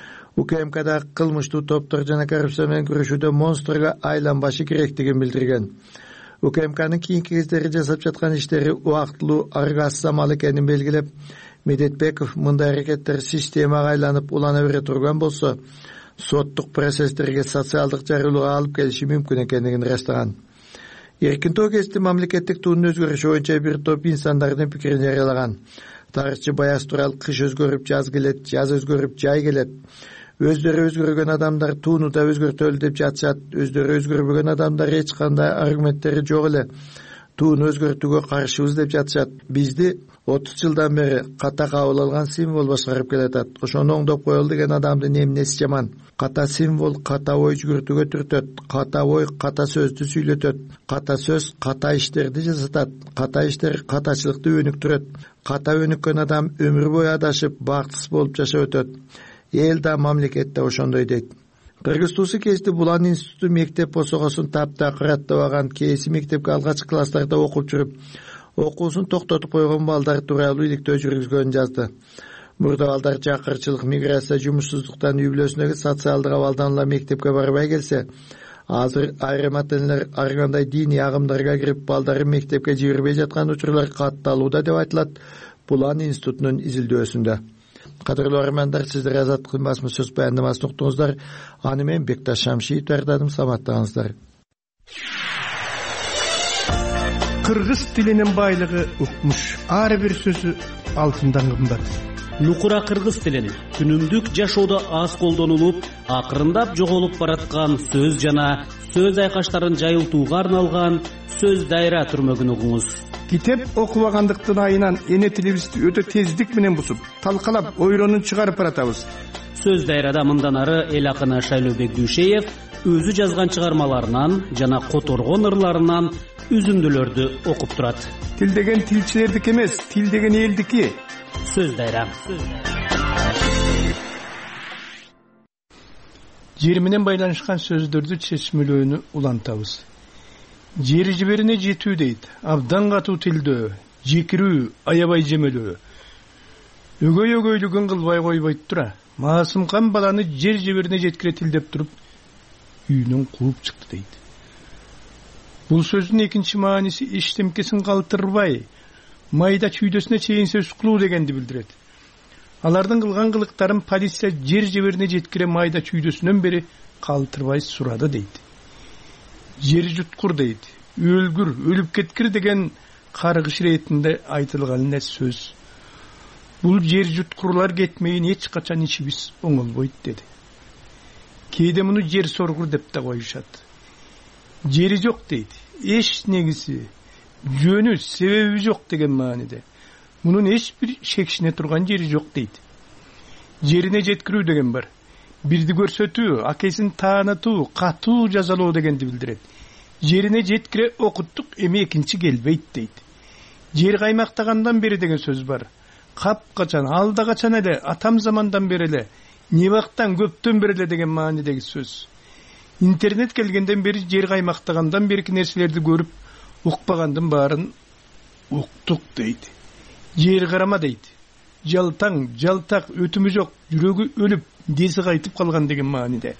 УКМКда кылмыштуу топтор жана коррупция менен күрөшүүдө монстрго айланбашы керектигин билдирген. УКМКнын кийинки кездери жасап жаткан иштери убактылуу аргасыз амал экенин белгилеп, Медетбеков мындай аракеттер системага айланып улана бере турган болсо, соттук процесстерге социалдык жарылууга алып келиши мүмкүн экендигин ырастаган. Эркинтөө гезити мамлекеттик туунун өзгөрүшү боюнча бир топ инсандардын пикирин жарыялаган. Тарыхчы Баяз Турал кыш өзгөрүп жаз келет, жаз өзгөрүп жай келет. Өздөрү өзгөргөн адамдар тууну да өзгөртөлү деп жатышат. Өздөрү өзгөрбөгөн адамдар эч кандай аргументтери жок эле тууну өзгөртүүгө каршыбыз деп жатышат. Бизди отуз жылдан бери ката кабыл алган символ башкарып келатат. Ошону оңдоп коелу деген адамдын эмнеси жаман. Ката символ ката ой жүгүртүүгө түртөт, ката ой ката сөздү сүйлөтөт, ката сөз ката иштерди жасатат, ката иштер катачылыкты өнүктүрөт. Ката өнүккөн адам өмүр бою адашып, бактысыз болуп жашап өтөт. Эл да мамлекет да ошондой, дейт. Кыргыз туусу кечти Булан институту мектеп босогосун таптакыр кыраттабаган, кээси мектепке алгачкы класстарда окуп жүрүп, окуусун токтотуп койгон балдар тууралуу иликтөө жүргүзгөнүн жазды. Мурда балдар жакырчылык, миграция, жумушсуздуктан үй бүлөсүндөгү социалдык абалдан эле мектепке барбай келсе, азыр айрым ата-энелер ар кандай диний агымдарга кирип балдарын мектепке жибербей жаткан учурлар катталууда деп айтылат Булан институтунун изилдөөсүндө. Кадырлуу армандар, сиздер Азаттыктын басма сөз баяндамасын уктуңуздар. Аны мен Бекташ Шамшиев даярдадым, саламаттаңыздар. Кыргыз тилинин байлыгы укмуш, ар бир сөзү алтындан кымбат. Нукура кыргыз тилин күнүмдүк жашоодо аз колдонулуп, акырындап жоголуп бараткан сөз жана сөз айкаштарын жайылтууга арналган сөз дайра түрмөгүн угуңуз. Китеп окубагандыктын айынан эне тилибизди өтө тездик менен бусуп, талкалап, ойронун чыгарып баратабыз. Сөз дайрада мындан ары эл акыны Шайлообек Дүйшеев өзү жазган чыгармаларынан жана которгон ырларынан үзүндүлөрдү окуп турат. Тил деген тилчилердики эмес, тил деген элдики. Сөз дайра. Жер менен байланышкан сөздөрдү чечмелөөнү улантабыз. Жер жиберине жетүү дейт, абдан катуу тилдөө, жекирүү, аябай жемелөө. Өгөй-өгөйлүгүн кылбай койбойт тура, маасымкан баланы жер жиберине жеткире тилдеп туруп, үйүнөн кууп чыкты дейт. Бул сөздүн экинчи мааниси эчтемкесин калтырбай, майда чүйдөсүнө чейин сөз кылуу дегенди билдирет. Алардын кылган кылыктарын полиция жер жиберине жеткире майда чүйдөсүнөн бери калтырбай сурады дейт. Жер жуткур дейт, өлгүр, өлүп кеткир деген каргыш иретинде айтылган эле сөз. Бул жер жуткурлар кетмейин эч качан ичибиз оңолбойт деди. Кээде муну жер соргур деп да коюшат. Жери жок дейт, эч негиси, жөнү, себеби жок деген мааниде. Мунун эч бир шекшине турган жери жок дейт. Жерине жеткирүү деген бар. Бирди көрсөтүү, акесин таанытуу, катуу жазалоо дегенди билдирет. Жерине жеткире окуттук, эми экинчи келбейт дейт. Жер каймактагандан бери деген сөз бар. Кап качан, алда качан эле, атам замандан бери эле, небактан көптөн бери эле деген маанидеги сөз. Интернет келгенден бери жер каймактагандан берки нерселерди көрүп, укпагандын баарын уктук дейт. Жер карама дейт. Жалтаң, жалтак, өтүмү жок, жүрөгү өлүп, дesi кайтып калган деген мааниде.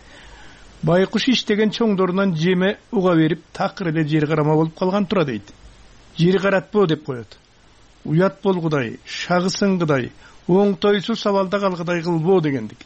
Байкуш иштеген чоңдорунан жеме уга берип, такыр эле жер карама болуп калган тура дейт. Жер каратпоо деп коет. Уят болгудай, шагысыңгыдай, оңтойсуз сабалда калгыдай кылбоо дегендик.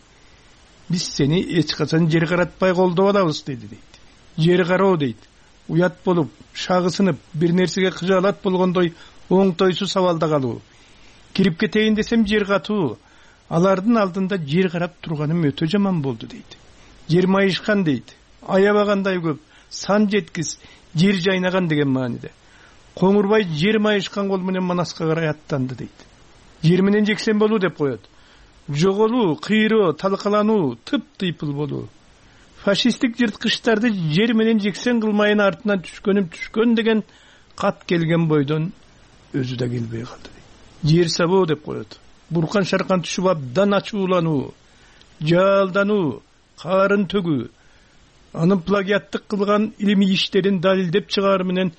Биз сени эч качан жер каратпай колдоп алабыз деди дейт. Жер кароо дейт. Уят болуп, шагысынып, бир нерсеге кыжаалат болгондой оңтойсуз сабалда калуу. Кирип кетейин десем жер катуу. Алардын алдында жер карап турганым өтө жаман болду дейт. Жер майышкан дейт. Аябагандай көп, сан жеткис, жер жайнаган деген мааниде. Коңурбай жер майышкан кол менен Манаска карай аттанды дейт. Жер менен жексен болуу деп коет. Жоголуу, кыйроо, талкалануу, тып-тыйпыл болуу. Фашисттик жырткычтарды жер менен жексен кылмайын артынан түшкөнүм түшкөн деген кат келген бойдон өзү да келбей калды дейт. Жер сабоо деп коет. Буркан шаркан түшүп абдан ачуулануу, жалдануу, карын төгүү, анын плагиаттык кылган илимий иштерин далилдеп чыгаар менен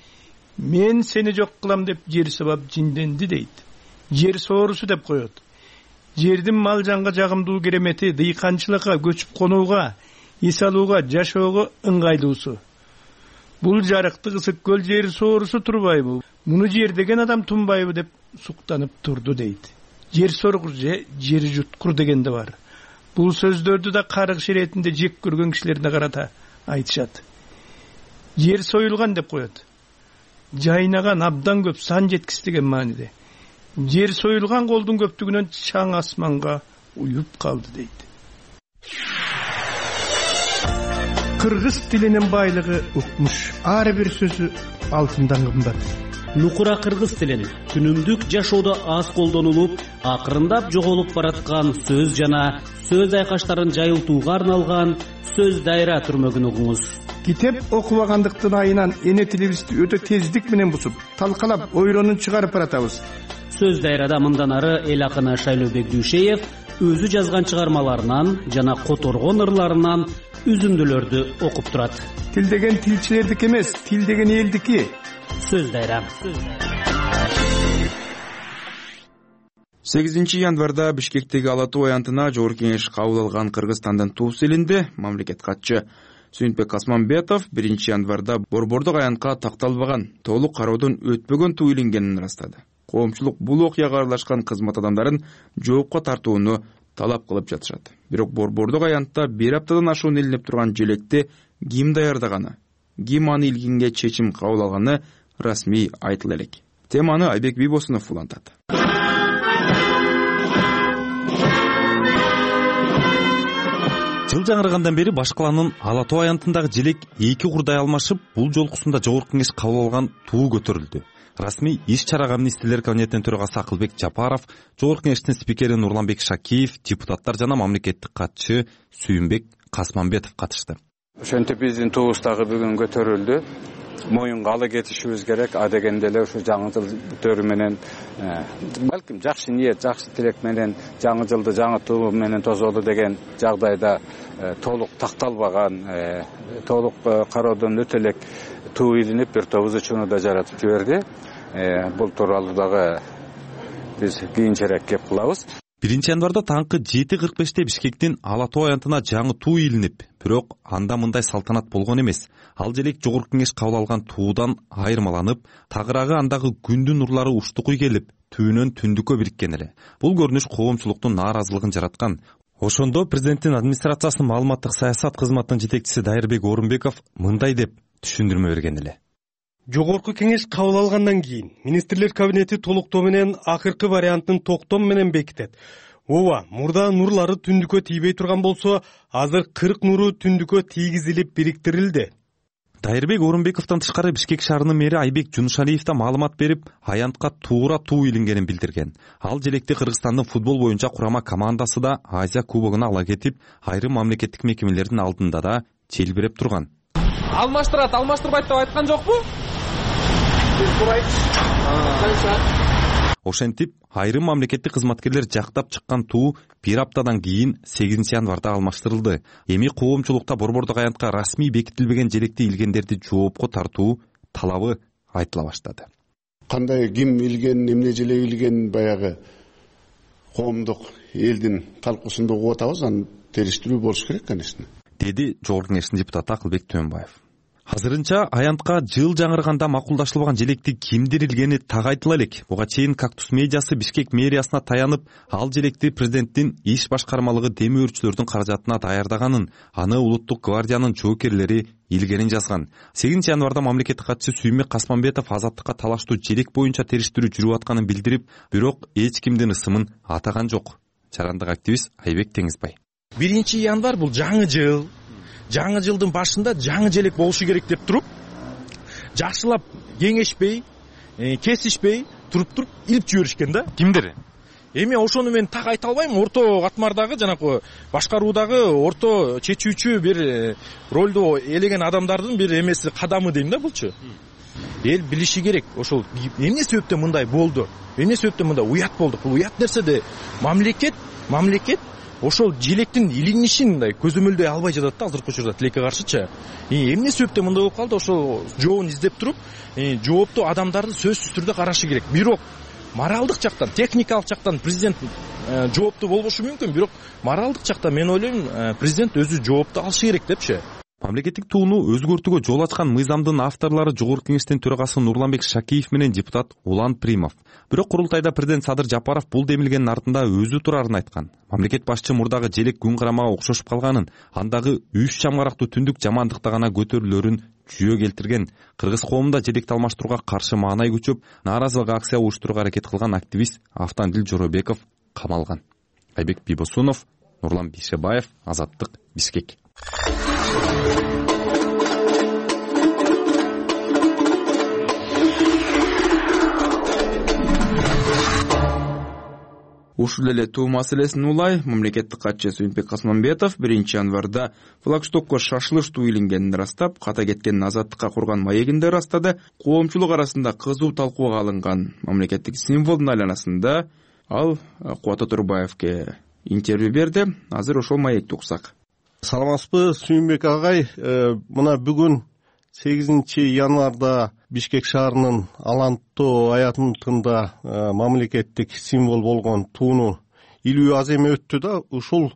мен сени жок кылам деп жер сабап жинденди дейт. Жер соорусу деп коет. Жердин мал жанга жагымдуу керемети дыйканчылыкка, көчүп конууга, эс алууга, жашоого ыңгайлуусу. Бул жарыктык ысык көл жер соорусу турбайбы? Муну жер деген адам тунбайбы деп суктанып турду дейт. Жер соргур же жер жуткур дегенде бар. Бул сөздөрдү да каргыш иретинде жек көргөн кишилерге карата айтышат. Жер союлган деп коет. Жайнаган абдан көп, сан жеткис деген мааниде. Жер союлган колдун көптүгүнөн чаң асманга уюп калды дейт. Кыргыз тилинин байлыгы укмуш, ар бир сөзү алтындан кымбат. Нукура кыргыз тилин күнүмдүк жашоодо аз колдонулуп, акырындап жоголуп бараткан сөз жана сөз айкаштарын жайылтууга арналган сөз дайра түрмөгүн угуңуз. Китеп окубагандыктын айынан эне тилибизди өтө тездик менен бусуп, талкалап, ойронун чыгарып баратабыз. Сөз дайрада мындан ары эл акыны Шайлообек Дүйшеев өзү жазган чыгармаларынан жана которгон ырларынан үзүндүлөрдү окуп турат. Тил деген тилчилердики эмес, тил деген элдики. Сөз дайра. сегизинчи январда Бишкектеги Ала тоо аянтына Жогорку Кеңеш кабыл алган Кыргызстандын туус элинде мамлекет катчы Сүйүнбек Касманбетов биринчи январда борбордук аянтка такталбаган, толук кароодон өтпөгөн туу илингенин ырастады. Коомчулук бул окуяга аралашкан кызмат адамдарын жоопко тартууну талап кылып жатышат. Бирок борбордук аянтта бир аптадан ашуун илинип турган желекти ким даярдаганы, ким аны илгенге чечим кабыл алганы расмий айтыла элек. Теманы Айбек Бибосунов улантат. Жыл жаңыргандан бери баш калаанын Ала тоо аянтындагы желек эки курдай алмашып, бул жолкусунда Жогорку Кеңеш кабыл алган туу көтөрүлдү. Расмий иш чарага министрлер кабинетинин төрагасы Акылбек Жапаров, Жогорку Кеңештин спикери Нурланбек Шакиев, депутаттар жана мамлекеттик катчы Сүйүнбек Касманбетов катышты. Ошентип биздин туубуздагы бүгүн көтөрүлдү. Моюнга ала кетишибиз керек. А дегенде эле ушу жаңы жыл бүтөөрү менен балким жакшы ниет, жакшы тилек менен жаңы жылды жаңы туу менен тозолу деген жагдайда толук такталбаган, толук кароодон өтө элек туу илинип бир топ ызычууну да жаратып жиберди. Бул тууралуу дагы биз кийинчерээк кеп кылабыз. биринчи январда таңкы жети кырк беште Бишкектин Ала тоо аянтына жаңы туу илинип, бирок анда мындай салтанат болгон эмес. Ал желек Жогорку Кеңеш кабыл алган туудан айырмаланып, тагыраагы андагы күндүн нурлары уштукуй келип, түбүнөн түндүккө бириккен эле. Бул көрүнүш коомчулуктун нааразылыгын жараткан. Ошондо президенттин администрациясынын маалыматтык саясат кызматынын жетекчиси Дайырбек Орунбеков мындай деп түшүндүрмө берген эле. Жогорку Кеңеш кабыл алгандан кийин министрлер кабинети толуктоо менен акыркы вариантын токтом менен бекитет. Ооба, мурда нурлары түндүккө тийбей турган болсо, азыр кырк нуру түндүккө тийгизилип бириктирилди. Дайырбек Орунбековдон тышкары Бишкек шаарынын мэри Айбек Жунушалиев да маалымат берип, аянтка туура туу илингенин билдирген. Ал желекти Кыргызстандын футбол боюнча курама командасы да Азия кубогуна ала кетип, айрым мамлекеттик мекемелердин алдында да челбиреп турган. Алмаштырат, алмаштырбайт деп айткан жокпу? Ошентип, айрым мамлекеттик кызматкерлер жактап чыккан туу бир аптадан кийин сегизинчи январда алмаштырылды. Эми коомчулукта борбордук аянтка расмий бекитилбеген желекти илгендерди жоопко тартуу талабы айтыла баштады. Кандай ким илген, эмне желек илген баягы коомдук элдин талкуусунда угуп атабыз, аны териштирүү болуш керек, конечно. Деди Жогорку Кеңештин депутаты Акылбек Төөнбаев. Азырынча аянтка жыл жаңырганда макулдашылбаган желекти кимдир илгени так айтыла элек. Буга чейин Кактус медиасы Бишкек мэриясына таянып, ал желекти президенттин иш башкармалыгы демөөрчүлөрдүн каражатына даярдаганын, аны улуттук гвардиянын жоокерлери илгенин жазган. сегизинчи январда мамлекеттик катчы Сүйүнбек Касманбетов азаттыкка талаштуу желек боюнча териштирүү жүрүп атканын билдирип, бирок эч кимдин ысымын атаган жок. Чарандык активист Айбек Теңизбай. биринчи январ бул жаңы жыл. Жаңы жылдын башында жаңы желек болушу керек деп туруп, жакшылап кеңешпей, кесишпей туруп-туруп илип жиберишкен да. Кимдер? Эми ошону мен так айта албайм. Орто катмардагы жанагы башкаруудагы орто чечүүчү бир ролду элеген адамдардын бир эмеси, кадамы дейм да булчу. Эл билиши керек. Ошол эмне себептен мындай болду? Эмне себептен мындай уят болду? Бул уят нерседе мамлекет, мамлекет ошол желектин илинишин мындай көзөмөлдөй албай жатат да азыркы учурда тилекке каршычы. Эмне себептен мындай болуп калды? Ошол жообун издеп туруп, жоопту адамдарды сөзсүз түрдө карашы керек. Бирок моралдык жактан, техникалык жактан президент жоопту болбошу мүмкүн, бирок моралдык жактан мен ойлойм, президент өзү жоопту алышы керек депчи. Мамлекеттик тууну өзгөртүүгө жол ачкан мыйзамдын авторлору Жогорку Кеңештин төрагасы Нурланбек Шакиев менен депутат Улан Примов. Бирок курултайда президент Садыр Жапаров бул демилгендин артында өзү турарын айткан. Мамлекет башчы мурдагы желек күн карамага окшошуп калганын, андагы үч чамгарактуу түндүк жамандыкта гана көтөрүлөрүн жүйө келтирген. Кыргыз коомунда желекти алмаштырууга каршы маанай күчөп, нааразылык акция уюштурууга аракет кылган активист Автандил Жоробеков камалган. Айбек Бибосунов, Нурлан Бишебаев, Азаттык, Бишкек. Ушул эле туу маселесин улай мамлекеттик катчы Сүйүнбек Касманбетов биринчи январда флагштокко шашылыш туу илингенин ырастап, ката кеткен азаттыкка курган маегинде ырастады. Коомчулук арасында кызуу талкууга алынган мамлекеттик символдун айланасында ал Кубат Оторбаевке интервью берди. Азыр ошол маекти уксак. Саламатсызбы, Сүйүнбек агай. Мына бүгүн сегизинчи январда Бишкек шаарынын Алантоо аянтында мамлекеттик символ болгон тууну илүү азем өттү да. Ушул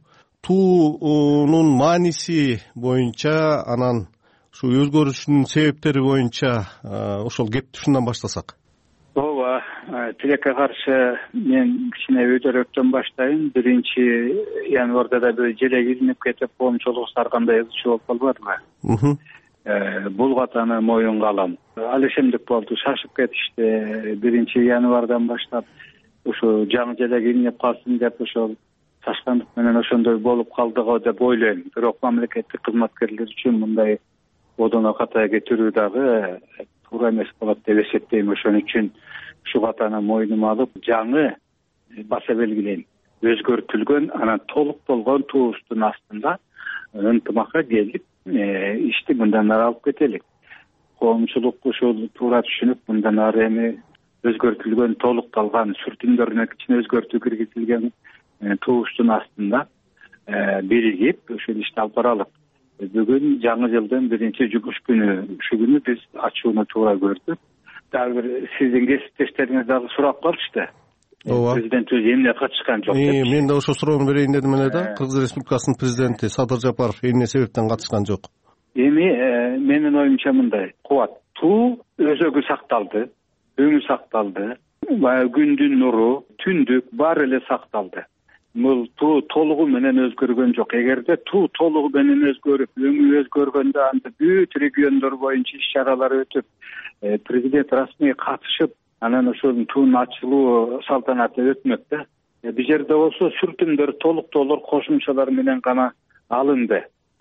туунун мааниси боюнча, анан ушу өзгөрүшүнүн себептери боюнча ошол кепти ушундан баштасак. Ооба, тилекке каршы мен кичине өйдөрөөктөн баштайын. Биринчи январда да бир желек илинип кетип, коомчулук саргандай ызчуу болуп калбадыбы? Бул катаны моюнга алам. Ал ишемдик болду, шашып кетишти. Биринчи январдан баштап ушу жаңы желек илинип калсын деп ошол ташкандык менен ошондой болуп калды го деп ойлойм. Бирок мамлекеттик кызматкерлер үчүн мындай одоно катая кетирүү дагы туура эмес болот деп эсептейм. Ошон үчүн ушу катаны мойнума алып, жаңы баса белгилейм, өзгөртүлгөн, анан толуктолгон туубуздун астында ынтымакка келип, ишти мындан ары алып кетелик. Коомчулук ушул туура түшүнүп, мындан ары эми өзгөртүлгөн, толукталган, сүртүмдөрүнө кичине өзгөртүү киргизилген туубуздун астында биригип ушул ишти алып баралык. Бүгүн жаңы жылдын биринчи жумуш күнү. Ушу күнү биз ачууну туура көрдүк. Дагы бир сиздин кесиптештериңиз дагы сурап калышты. Ооба. Президент өзү эмне катышкан жок деп. Мен да ошо суроону берейин дедим эле да. Кыргыз Республикасынын президенти Садыр Жапаров эмне себептен катышкан жок? Эми менин оюмча мындай, кубат. Туу өзөгү сакталды, өңү сакталды, күндүн нуру, түндүк баары эле сакталды. Бул туу толугу менен өзгөргөн жок. Эгерде туу толугу менен өзгөрүп, өңү өзгөргөндө анда бүт региондор боюнча иш-чаралар өтүп, президент расмий катышып, анан ошол туунун ачылуу салтанаты өтмөк да. Бул жерде болсо сүртүмдөр, толуктоолор, кошумчалар менен гана алынды.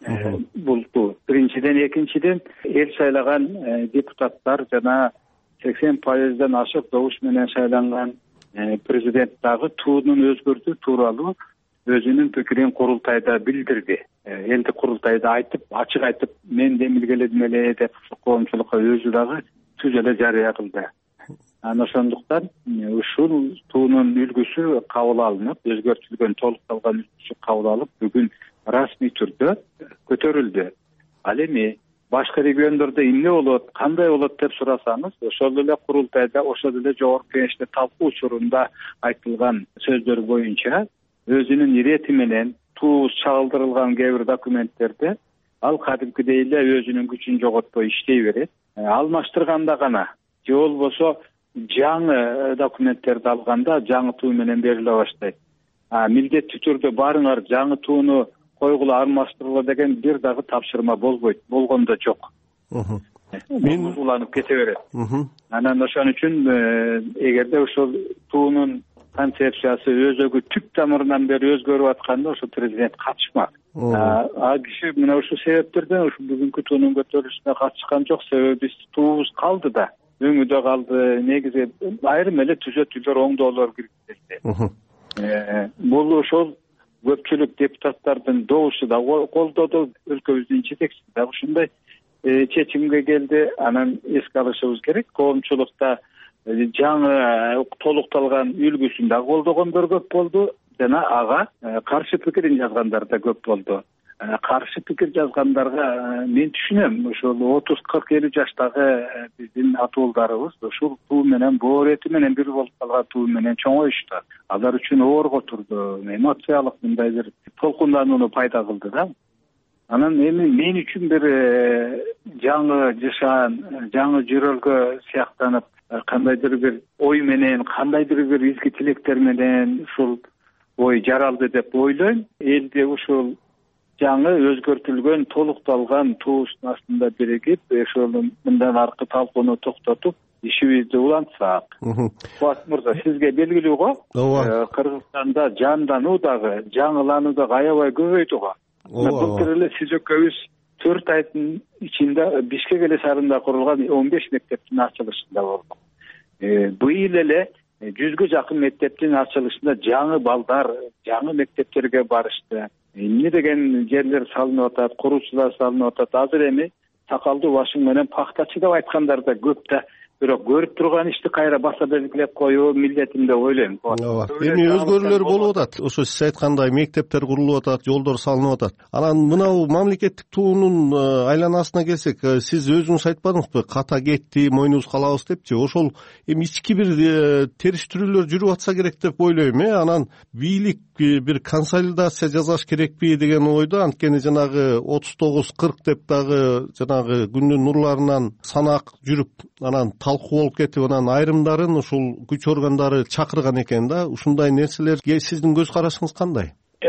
Бул туу. Биринчиден, экинчиден эл шайлаган депутаттар жана сексен пайыздан ашык добуш менен шайланган президент дагы туунун өзгөртүү тууралуу өзүнүн пикирин курултайда билдирди. Элди курултайда айтып, ачык айтып, мен демилгеледим эле деп коомчулукка өзү дагы түз эле жарыя кылды. Анан ошондуктан ушул туунун үлгүсү кабыл алынып, өзгөртүлгөн, толукталган үлгүсү кабыл алып, бүгүн расмий түрдө көтөрүлдү. Ал эми башка региондордо эмне болот, кандай болот деп сурасаңыз, ошол эле курултайда, ошол эле жогорку кеңеште талкуу учурунда айтылган сөздөр боюнча өзүнүн ирети менен туубуз чагылдырылган кээ бир документтерде ал кадимкидей эле өзүнүн күчүн жоготпой иштей берет. Алмаштырганда гана же болбосо жаңы документтерди алганда жаңы туу менен бериле баштайт. Милдеттүү түрдө баарыңар жаңы тууну койгула, алмаштыргыла деген бир дагы тапшырма болбойт, болгондо жок. Мен уланып кете берет. Анан ошон үчүн эгерде ошол туунун концепциясы өзөгү түп тамырынан бери өзгөрүп атканда ошо президент катышмак. А киши мына ушул себептерден ушу бүгүнкү туунун көтөрүлүшүнө катышкан жок. Себеби биз туубуз калды да, өңүдө калды. Негизи айрым эле түзөтүүлөр, оңдоолор киргизилди. Бул ошол көпчүлүк депутаттардын добушу да колдоду, өлкөбүздүн жетекчиси да ушундай чечимге келди. Анан эске алышыбыз керек, коомчулукта жаңы толукталган үлгүсүн да колдогондор көп болду жана ага каршы пикирин жазгандар да көп болду. Каршы пикир жазгандарга мен түшүнөм. Ошол отуз кырк элүү жаштагы биздин атуулдарыбыз ушул туу менен, боор эти менен бир болуп калган туу менен чоңоюшту. Алар үчүн оорго турду, эмоциялык мындай бир толкунданууну пайда кылды да. Анан эми мен үчүн бир жаңы жашаан, жаңы жөрөлгө сыяктанып, кандайдыр бир ой менен, кандайдыр бир изги тилектер менен ушул ой жаралды деп ойлойм. Элди ушул жаңы өзгөртүлгөн, толукталган туубуздун астында биригип, ошол мындан аркы талкууну токтотуп, ишибизди улантсак. Кубат мырза, сизге белгилүү го, Кыргызстанда жандануу дагы, жаңылануу дагы аябай көбөйдү го. Былтыр эле сиз экөөбүз төрт айдын ичинде Бишкек эле шаарында курулган он беш мектептин ачылышында болдук. Быйыл эле жүзгө жакын мектептин ачылышында жаңы балдар, жаңы мектептерге барышты. Эмне деген жерлер салынып атат, куруучулар салынып атат. Азыр эми сакалдуу башың менен пактачы деп айткандар да көп да. бирок көрүп турган ишти кайра баса белгилеп коюу милдетим деп ойлойм. ооба, эми өзгөрүүлөр болуп атат. Ошо сиз айткандай мектептер курулуп атат, жолдор салынып атат. Анан мынау мамлекеттик туунун айланасына келсек, сиз өзүңүз айтпадыңызбы, ката кетти, мойнубуз калабыз депчи. Ошол эми ички бир териштирүүлөр жүрүп атса керек деп ойлойм. Э анан бийлик бир консолидация жасаш керекпи деген ойдо. Анткени жанагы отуз тогуз кырк деп дагы жанагы күндүн нурларынан санак жүрүп, анан талкуу болуп кетип, анан айрымдарын ушул күч органдары чакырган экен да. Ушундай нерселерге сиздин көз карашыңыз кандай?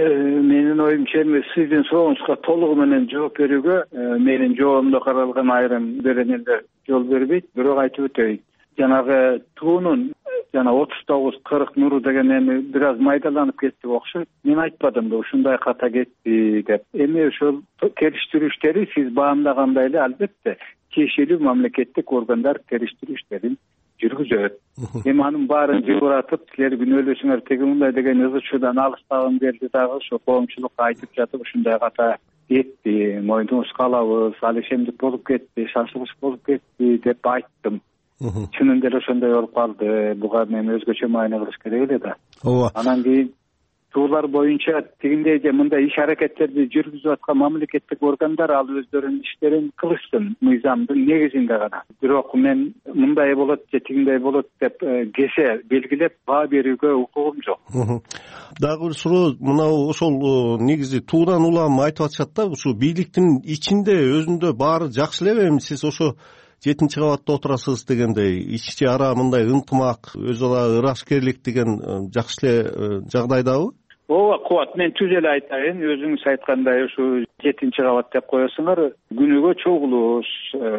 Менин оюмча эми сиздин сурооңузга толугу менен жооп берүүгө менин жообумда каралган айрым беренелер жол бербейт. Бирок айтып өтөйүн, жанагы туунун жана отуз тогуз кырк нуру деген эми бир аз майдаланып кетти окшойт. Мен айтпадымбы ушундай ката кетти деп. Эми ошол териштирүү иштери сиз баамдагандай эле албетте тиешелүү мамлекеттик органдар териштирүү иштерин жүргүзөт. Эми анын баарын жыбыратып, силер күнөөлөсүңөр теги мындай деген ызы чуудан алыстагым келди дагы ошо коомчулукка айтып жатып ушундай ката кетти, мойнубуз калабыз, ал ишемдик болуп кетти, шашылыш болуп кетти деп айттым. Чынында эле ошондой болуп калды. Буга мен өзгөчө маани кылыш керек эле да. Ооба. Анан кийин туулар боюнча тигиндей же мындай иш аракеттерди жүргүзүп аткан мамлекеттик органдар ал өздөрүнүн иштерин кылышсын мыйзамдын негизинде гана. Бирок мен мындай болот же тигиндей болот деп кесе белгилеп баа берүүгө укугум жок. Дагы бир суроо, мынау ошол негизи туудан улам айтып атышат да, ушул бийликтин ичинде өзүндө баары жакшы элеби? Эми сиз ошо жетинчи кабатта отурасыз дегендей, ички ара мындай ынтымак, өз ара ырашкерлик деген жакшы эле жагдайдабы? Ооба, Кубат, мен түз эле айтайын. Өзүңүз айткандай ушу жетинчи кабат деп коесуңар, күнүгө чогулуш,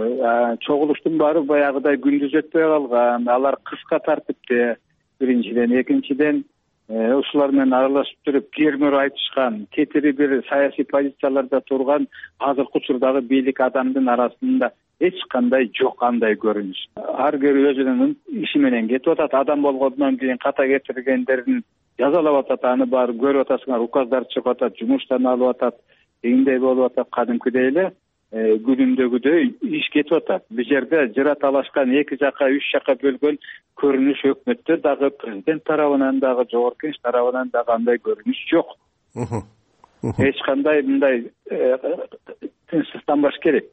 чогулуштун баары баягыдай күндүз өтпөй калган. Алар кыска тартипте. Биринчиден, экинчиден ушулар менен аралашып жүрүп кермөр айтышкан, кетири бир саясий позицияларда турган азыркы учурдагы бийлик адамдын арасында эч кандай жок андай көрүнүш. Ар бир өзүнүн иши менен кетип атат. Адам болгондон кийин ката кетиргендерин жазалап атат, аны баары көрүп атасыңар, указдар чыгып атат, жумуштан алып атат, дегендей болуп атат, кадимкидей эле күнүмдөгүдөй иш кетип атат. Бул жерде жыра талашкан эки жака, үч жака бөлгөн көрүнүш өкмөттө дагы, президент тарабынан дагы, жогорку кеңеш тарабынан дагы андай көрүнүш жок. Эч кандай мындай тынчсызданбаш керек.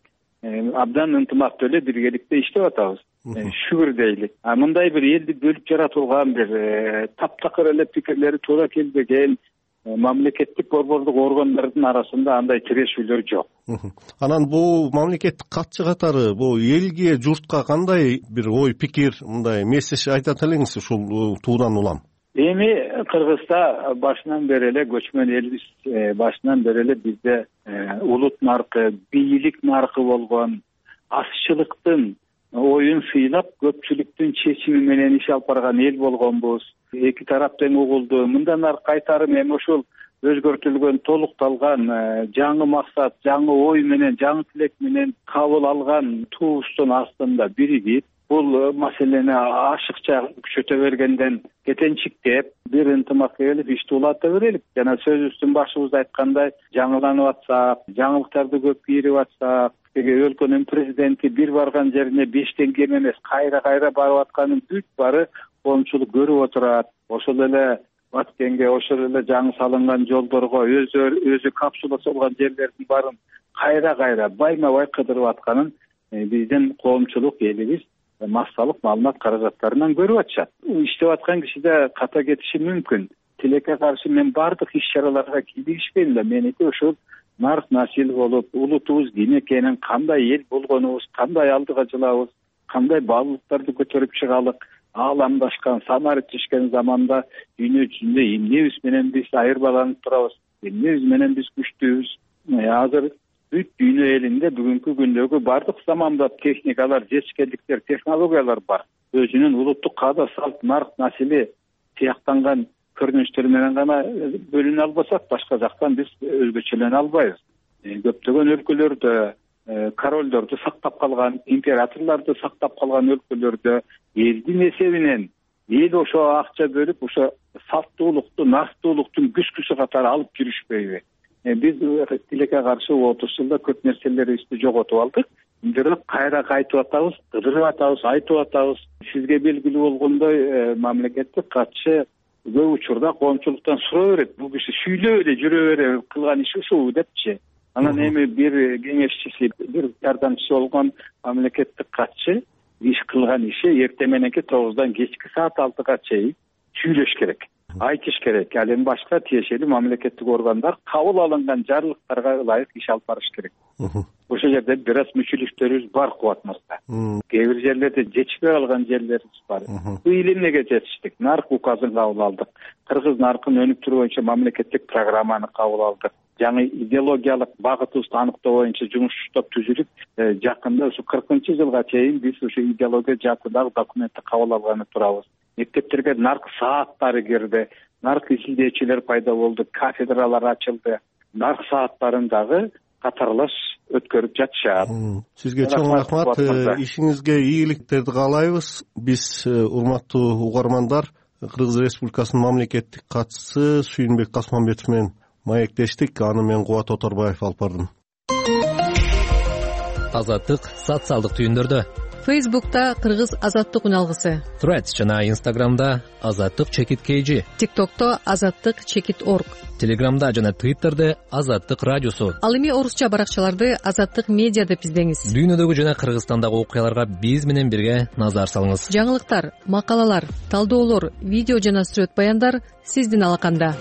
Абдан ынтымактуу эле биргеликте иштеп атабыз. Шүгүр дейли. А мындай бир элди бөлүп жаратылган бир таптакыр эле пикирлери туура келбеген мамлекеттик борбордук органдардын арасында андай тирешүүлөр жок. Анан бул мамлекеттик катчы катары бул элге, журтка кандай бир ой пикир, мындай месседж айтат элеңиз ушул туудан улам? Эми Кыргызда башынан бери эле көчмөн элбиз, башынан бери эле бизде улут наркы, бийлик наркы болгон, азчылыктын оюн сыйлап, көпчүлүктүн чечими менен иш алып барган эл болгонбуз. Эки тарап тең угулду. Мындан ары кайтарым эми ошол өзгөртүлгөн, толукталган жаңы максат, жаңы ой менен, жаңы тилек менен кабыл алган туубуздун астында биригип, бул маселени ашыкча күчөтө бергенден кетенчиктеп, бир ынтымак келип ишти улата берелик. Жана сөзүбүздүн башыбызда айткандай, жаңыланып атсак, жаңылыктарды көп кийирип атсак, өлкөнүн президенти бир барган жерине бештен кем эмес кайра-кайра барып атканын бүт баары коомчулук көрүп отурат. Ошол эле Баткенге, ошол эле жаңы салынган жолдорго, өзү өзү капсула солгон жерлердин баарын кайра-кайра байма-бай кыдырып атканын биздин коомчулук элибиз массалык маалымат каражаттарынан көрүп атышат. Иштеп аткан кишиде ката кетиши мүмкүн. Тилекке каршы мен бардык иш-чараларга кийлигишпейм да. Меники ушул нарк насил болуп, улутубуз ким экенин, кандай эл болгонубуз, кандай алдыга жылабыз, кандай баалуулуктарды көтөрүп чыгалык, ааламдашкан, самарып жишкен заманда дүйнө жүзүндө эмнебиз менен биз айырбаланып турабыз, эмнебиз менен биз күчтүүбүз. Азыр бүт дүйнө элинде бүгүнкү күндөгү бардык заманда техникалар, жетишкендиктер, технологиялар бар. Өзүнүн улуттук каада салт, нарк насили тияктанган көрүнүштөр менен гана бөлүнө албасак, башка жактан биз өзгөчөлөнө албайбыз. Көптөгөн өлкөлөрдө королдорду сактап калган, императорлорду сактап калган өлкөлөрдө элдин эсебинен эл ошо акча бөлүп, ошо салттуулукту, настуулуктун күскүсү катары алып жүрүшпөйбү? Биз тилекке каршы отуз жылда көп нерселерибизди жоготуп алдык. бирок кайра кайтып атабыз, кыдырып атабыз, айтып атабыз. Сизге белгилүү болгондой, мамлекеттик катчы көп учурда коомчулуктан суроо берет. Бул киши сүйлөп эле жүрө бере кылган иши ушул депчи. Анан эми бир кеңешчиси, бир жардамчысы болгон мамлекеттик катчы иш кылган иши эртең мененки тогуздан кечки саат алтыга чейин сүйлөш керек, айтыш керек. Ал эми башка тиешелүү мамлекеттик органдар кабыл алынган жарлыктарга ылайык иш алып барыш керек. Ошол жерде бир аз мүчүлүктөрүбүз бар Кубат мырза. Кээ бир жерлерде жетишпей калган жерлерибиз бар. Быйыл эмнеге жетиштик? Нарк указын кабыл алдык. Кыргыз наркын өнүктүрүү боюнча мамлекеттик программаны кабыл алдык. Жаңы идеологиялык багытыбызды аныктоо боюнча жумуш топ түзүлүп, жакында ушу кыркынчы жылга чейин биз ушу идеология жаатындагы документти кабыл алганы турабыз. Мектептерге нарк сааттары кирди, нарк изилдөөчүлөр пайда болду, кафедралар ачылды. Нарк сааттарын дагы катарлаш өткөрүп жатышат. Сизге чоң рахмат. Ишиңизге ийгиликтерди каалайбыз. Биз, урматтуу угармандар, Кыргыз Республикасынын мамлекеттик катчысы Сүйүнбек Касманбетов менен маектештик. Аны мен Кубат Оторбаев алып бардым. Азаттык социалдык түйүндөрдө. Фейсбукта Кыргыз Азаттык үналгысы. Threads жана Инстаграмда Азаттык чекит kg. ТикТокто Азаттык чекит орг. Телеграмда жана Твиттерде Азаттык радиосу. Ал эми орусча баракчаларды Азаттык медиа деп издеңиз. Дүйнөдөгү жана Кыргызстандагы окуяларга биз менен бирге назар салыңыз. Жаңылыктар, макалалар, талдоолор, видео жана сүрөт баяндар сиздин алаканда.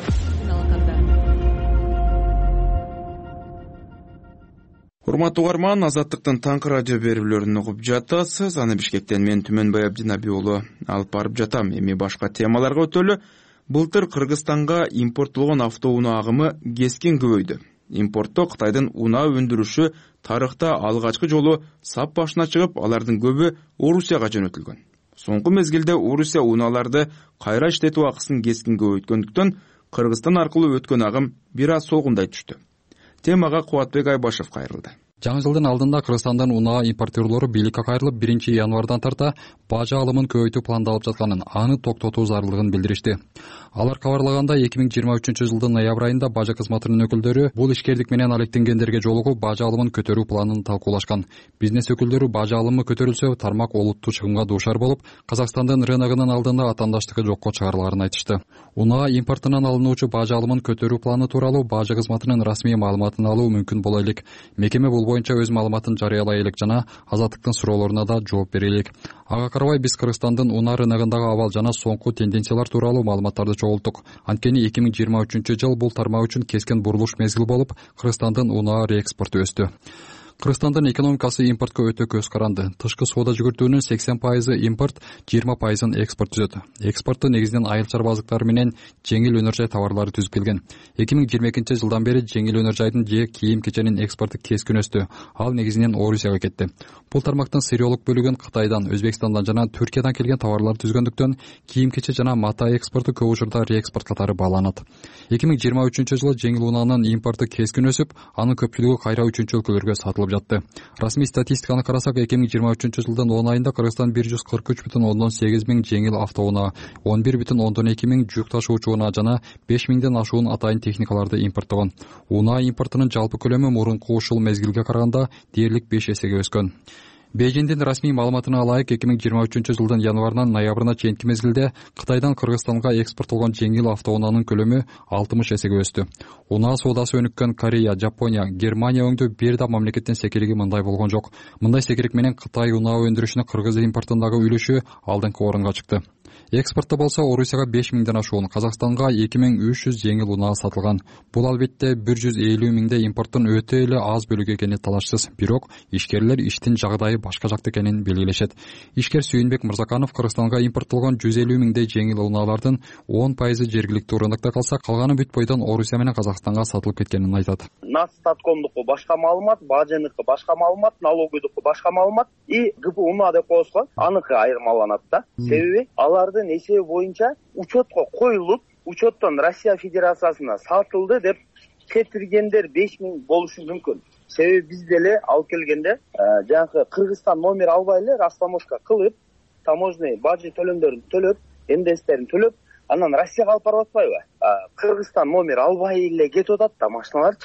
Урматтуу угарман, Азаттыктын таңкы радио берүүлөрүн угуп жатасыз. Аны Бишкектен мен Түмөнбай Абдинаби уулу алып барып жатам. Эми башка темаларга өтөлү. Былтыр Кыргызстанга импорттолгон автоунаа агымы кескин көбөйдү. Импортто Кытайдын унаа өндүрүшү тарыхта алгачкы жолу сап башына чыгып, алардын көбү Орусияга жөнөтүлгөн. Соңку мезгилде Орусия унааларды кайра иштетүү акысын кескин көбөйткөндүктөн Кыргызстан аркылуу өткөн агым бир аз солгундай түштү. Темага Кубатбек Айбашев кайрылды. Жаңы жылдын алдында Кыргызстандан унаа импортерлору бийликке кайрылып, биринчи январдан тарта бажа алымын көбөйтүү пландалып жатканын, аны токтотуу зарылдыгын билдиришти. Алар кабарлагандай, эки миң жыйырма үчүнчү жылдын ноябрь айында бажа кызматынын өкүлдөрү бул ишкерлик менен алектенгендерге жолугуп, бажа алымын көтөрүү планын талкуулашкан. Бизнес өкүлдөрү бажа алымы көтөрүлсө, тармак олуттуу чыгымга дуушар болуп, Казакстандын рыногунун алдында атаандаштыгы жокко чыгарыларын айтышты. Унаа импортунан алынуучу бажа алымын көтөрүү планы тууралуу бажа кызматынын расмий маалыматын алуу мүмкүн боло элек. Мекеме бул боюнча өз маалыматын жарыялай элек жана Азаттыктын суроолоруна да жооп бере элек. Ага карабай биз Кыргызстандын унаа рыногундагы абал жана соңку тенденциялар тууралуу маалыматтарды чогулттук. Анткени эки миң жыйырма үчүнчү жыл бул тармак үчүн кескен бурулуш мезгил болуп, Кыргызстандын унаа реэкспорту өстү. Кыргызстандын экономикасы импортко өтө көз каранды. Тышкы соода жүгүртүүнүн сексен пайызы импорт, жыйырма пайызын экспорт түзөт. Экспортту негизинен айыл чарбазыктары менен жеңил өнөр жай товарлары түзүп келген. эки миң жыйырма экинчи жылдан бери жеңил өнөр жайдын же кийим кеченин экспорту кескин өстү. Ал негизинен Орусияга кетти. Бул тармактын сырьёлук бөлүгүн Кытайдан, Өзбекстандан жана Түркиядан келген товарлар түзгөндүктөн кийим кече жана мата экспорту көп учурда реэкспорт катары бааланат. эки миң жыйырма үчүнчү жылы жеңил унаанын импорту кескин өсүп, анын көпчүлүгү кайра үчүнчү өлкөлөргө сатылып жатты. Расмий статистиканы карасак, эки миң жыйырма үчүнчү жылдын он айында Кыргызстан бир жүз кырк үч бүтүн ондон сегиз миң жеңил автоунаа, он бир бүтүн ондон эки миң жүк ташуучу унаа жана беш миңден ашуун атайын техникаларды импорттогон. Унаа импортунун жалпы көлөмү мурунку ушул мезгилге караганда дээрлик беш эсеге өскөн. Бейжиңдин расмий маалыматына ылайык, эки миң жыйырма үчүнчү жылдын январынан ноябрына чейинки мезгилде Кытайдан Кыргызстанга экспорттолгон жеңил автоунаанын көлөмү алтымыш эсеге өстү. Унаа соодасы өнүккөн Корея, Жапония, Германия өңдүү бир да мамлекеттин секириги мындай болгон жок. Мындай секирик менен Кытай унаа өндүрүшүнүн Кыргыз импортундагы үлүшү алдыңкы орунга чыкты. Экспортто болсо Орусияга беш миңден ашуун, Казакстанга эки миң үч жүз жеңил унаа сатылган. Бул албетте бир жүз элүү миңдей импорттун өтө эле аз бөлүгү экени талашсыз. Бирок ишкерлер иштин жагдайы башка жакта экенин белгилешет. Ишкер Сүйүнбек Мырзаканов Кыргызстанга импорттолгон жүз элүү миңдей жеңил унаалардын он пайызы жергиликтүү рынокто калса, калганы бүт бойдон Орусия менен Казакстанга сатылып кеткенин айтат. Настаткомдуку башка маалымат, бажыныкы башка маалымат, налогойдуку башка маалымат и ГП унаа деп коебузго аныкы айырмаланат да. Себеби алардын эсеби боюнча учетко коюлуп, учеттон Россия Федерациясына сатылды деп кетиргендер беш миң болушу мүмкүн. Себеби биз деле алып келгенде жанагы Кыргызстан номер албай эле растаможка кылып, таможный бажы төлөмдөрүн төлөп, эн дэ эстерин төлөп, анан Россияга алып барып атпайбы? Кыргызстан номер албай эле кетип атат да машиналарчы.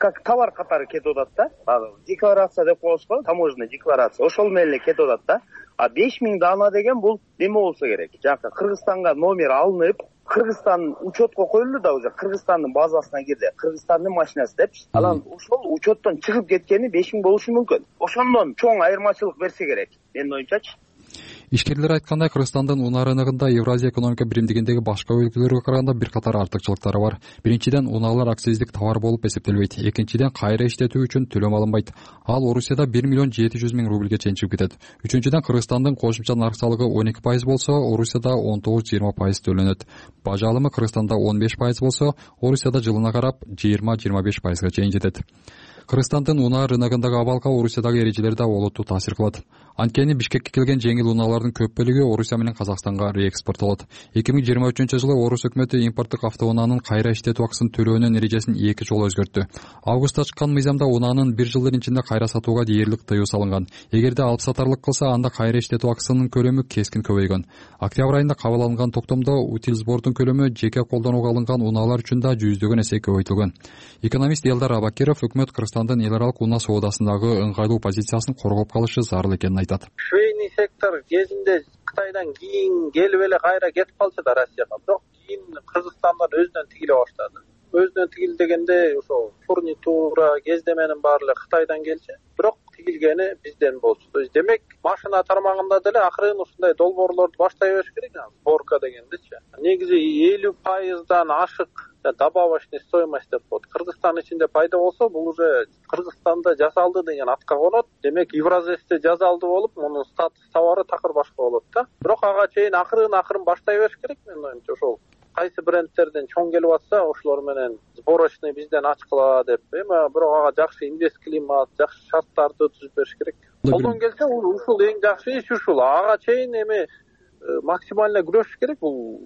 как товар катары кетип атат да. Баягы декларация деп коебуз го, таможенный декларация. Ошол менен эле кетип атат да. А беш миң дана деген бул неме болсо керек. Жакы Кыргызстанга номер алынып, Кыргызстан учетко коюлду да, уже Кыргызстандын базасына кирди. Кыргызстандын машинасы депчи. Анан ошол учеттон чыгып кеткени беш миң болушу мүмкүн. Ошондон чоң айырмачылык берсе керек, менин оюмчачы. Ишкерлер айткандай, Кыргызстандын унаа рыногунда Евразия экономика биримдигиндеги башка өлкөлөргө караганда бир катар артыкчылыктары бар. Биринчиден, унаалар акциздик товар болуп эсептелбейт. Экинчиден, кайра иштетүү үчүн төлөм алынбайт. Ал Орусияда бир миллион жети жүз миң рубльге чейин чыгып кетет. Үчүнчүдөн, Кыргызстандын кошумча нарк салыгы он эки пайыз болсо, Орусияда он тогуз жыйырма пайыз төлөнөт. Бажа алымы Кыргызстанда он беш пайыз болсо, Орусияда жылына карап жыйырма жыйырма беш пайызга чейин жетет. Кыргызстандын унаа рыногундагы абалга Орусиядагы эрежелер да олуттуу таасир кылат. Анткени Бишкекке келген жеңил унаалардын көп бөлүгү Орусия менен Казакстанга реэкспорттолот. эки миң жыйырма үчүнчү жылы Орус өкмөтү импорттук автоунаанын кайра иштетүү акысын төлөөнүн эрежесин эки жолу өзгөрттү. Августта чыккан мыйзамда унаанын бир жылдын ичинде кайра сатууга дээрлик тыюу салынган. Эгерде алып сатарлык кылса, анда кайра иштетүү акысынын көлөмү кескин көбөйгөн. Октябрь айында кабыл алынган токтомдо утилсбордун көлөмү жеке колдонууга алынган унаалар үчүн да жүздөгөн эсе көбөйтүлгөн. Экономист Элдар Абакиров өкмөт Кыргызстандын эл аралык унаа соодасындагы ыңгайлуу позициясын коргоп калышы зарыл экенин айтат. Швейный сектор кезинде Кытайдан кийин келип эле кайра кетип калчу да Россияга, бирок кийин Кыргызстандан өзүнөн тигиле баштады. Өзүнөн тигил дегенде ошо фурнитура, кездеменин баары эле Кытайдан келчү, бирок тигилгени бизден болчу. То есть демек, машина тармагында деле акырын ушундай долбоорлорду баштай бериш керек, сборка дегендечи. Негизи элүү пайыздан ашык добавочный стоимость деп коет. Кыргызстан ичинде пайда болсо, бул уже Кыргызстанда жасалды деген атка конот. Демек, Евразесте жасалды болуп, мунун статус товары такыр башка болот да. Бирок ага чейин акырын акырын баштай бериш керек, менин оюмча. Ошол кайсы брендтерден чоң келип атса, ошолор менен сборочный бизден ачкыла деп, эми бирок ага жакшы инвест климат, жакшы шарттарды түзүп бериш керек. Колдон келсе, ушул эң жакшы иш ушул. Ага чейин эми максимально күрөшүш керек, бул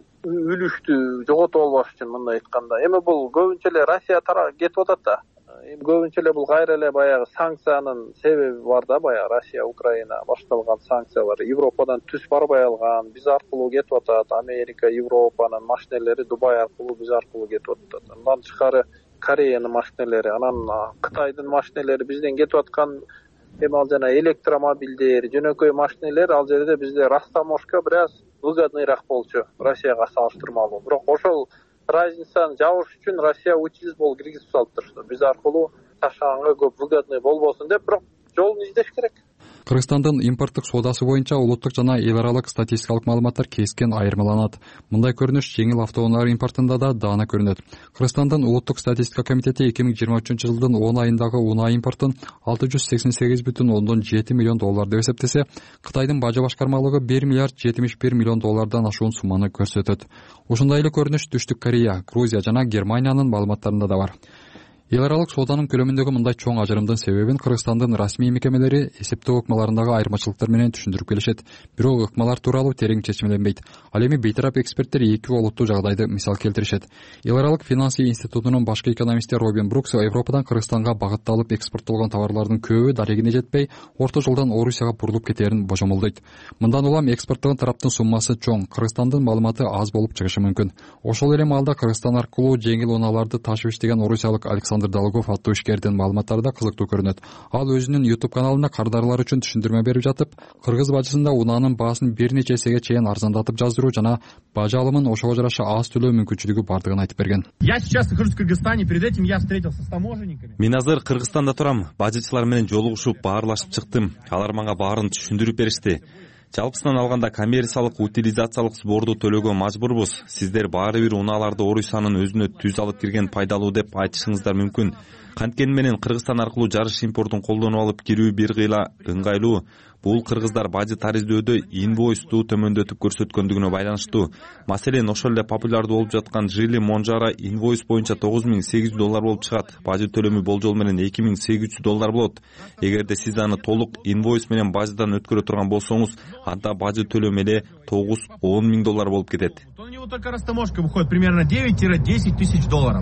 үлүштү жоготуп албаш үчүн, мындай айтканда. Эми бул көбүнчө эле Россия тарап кетип атат да. Эми көбүнчө эле бул кайра эле баягы санкциянын себеби бар да, баягы Россия, Украина башталган санкциялар Европадан түз барбай алган, биз аркылуу кетип атат. Америка, Европанын машинелери Дубай аркылуу биз аркылуу кетип атат. Андан тышкары Кореянын машинелери, анан Кытайдын машинелери бизден кетип аткан. Эми ал жана электромобилдер, жөнөкөй машинелер ал жерде бизде растаможка бир аз выгодныйраак болчу Россияга салыштырмалуу. Бирок ошол разницаны жабыш үчүн Россия утилсбол киргизип салыптыр. Биз аркылуу ташыганга көп выгодный болбосун деп, бирок жолун издеш керек. Кыргызстандын импорттук соодасы боюнча улуттук жана эл аралык статистикалык маалыматтар keskin айырмаланат. Мындай көрүнүш жеңил автоунаалар импортунда да даана көрүнөт. Кыргызстандын улуттук статистика комитети эки миң жыйырма үчүнчү жылдын он айындагы унаа импортун алты жүз сексен сегиз бүтүн ондон жети миллион доллар деп эсептесе, Кытайдын бажа башкармалыгы бир миллиард жетимиш бир миллион доллардан ашуун сумманы көрсөтөт. Ушундай эле көрүнүш Түштүк Корея, Грузия жана Германиянын маалыматтарында да бар. Эл аралык сооданын көлөмүндөгү мындай чоң ажырымдын себебин Кыргызстандын расмий мекемелери эсептөө ыкмаларындагы айырмачылыктар менен түшүндүрүп келишет. Бирок ыкмалар тууралуу терең чечимленбейт. Ал эми бейтарап эксперттер эки олуттуу жагдайды мисал келтиришет. Эл аралык финансы институтунун башкы экономисти Робин Брукс Европадан Кыргызстанга багытталып экспорттолгон товарлардын көбү дарегине жетпей, орто жолдон Орусияга бурулуп кетерин божомолдойт. Мындан улам экспорттогон тараптын суммасы чоң, Кыргызстандын маалыматы аз болуп чыгышы мүмкүн. Ошол эле маалда Кыргызстан аркылуу жеңил унааларды ташып иштеген орусиялык Александр Долгов аттуу ишкердин маалыматтары да кызыктуу көрүнөт. Ал өзүнүн YouTube каналында кардарлар үчүн түшүндүрмө берип жатып, кыргыз бажысында унаанын баасын бир нече эсеге чейин арзандатып жаздыруу жана бажа алымын ошого жараша аз төлөө мүмкүнчүлүгү бардыгын айтып берген. Я сейчас нахожусь в Кыргызстане, перед этим я встретился с таможенниками. Мен азыр Кыргызстанда турам, бажычылар менен жолугушуп, баарлашып чыктым. Алар мага баарын түшүндүрүп беришти. Жалпысынан алганда коммерциялык утилизациялык сборду төлөөгө мажбурбуз. Сиздер баары бир унааларды Орусиянын өзүнө түз алып кирген пайдалуу деп айтышыңыздар мүмкүн. Канткени менен Кыргызстан аркылуу жарыш импортун колдонуп алып кирүү бир кыйла ыңгайлуу. Бул кыргыздар бажы тариздөдө инвойсту төмөндөтүп көрсөткөндүгүнө байланыштуу. Маселен, ошол эле популярдуу болуп жаткан Жили Монжара инвойс боюнча тогуз миң сегиз жүз доллар болуп чыгат. Бажы төлөмү болжол менен эки миң сегиз жүз доллар болот. Эгерде сиз аны толук инвойс менен бажыдан өткөрө турган болсоңуз, анда бажы төлөмү эле тогуз он миң доллар болуп кетет. У него только растаможка выходит примерно девять-десять тысяч долларов.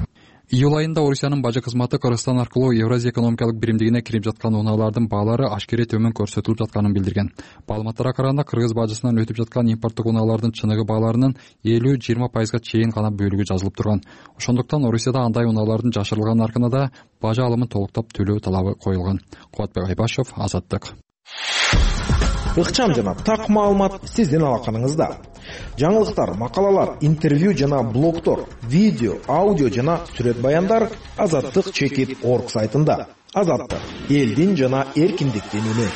Июль айында Орусиянын бажы кызматы Кыргызстан аркылуу Евразия экономикалык биримдигине кирип жаткан унаалардын баалары ашкере төмөн көрсөтүлүп жатканын билдирген. Маалыматтарга караганда кыргыз бажысынан өтүп жаткан импорттук унаалардын чыныгы бааларынын элүү жыйырма пайызга чейин гана бөлүгү жазылып турган. Ошондуктан Орусияда андай унаалардын жашырылган наркына да бажы алымын толуктап төлөө талабы коюлган. Кубатбек Айбашев, Азаттык. Ыкчам жана так маалымат сиздин алаканыңызда. Жаңылыктар, макалалар, интервью жана блогтор, видео, аудио жана сүрөт баяндар азаттык чекит точка орг сайтында. Азаттык — элдин жана эркиндиктин үнү.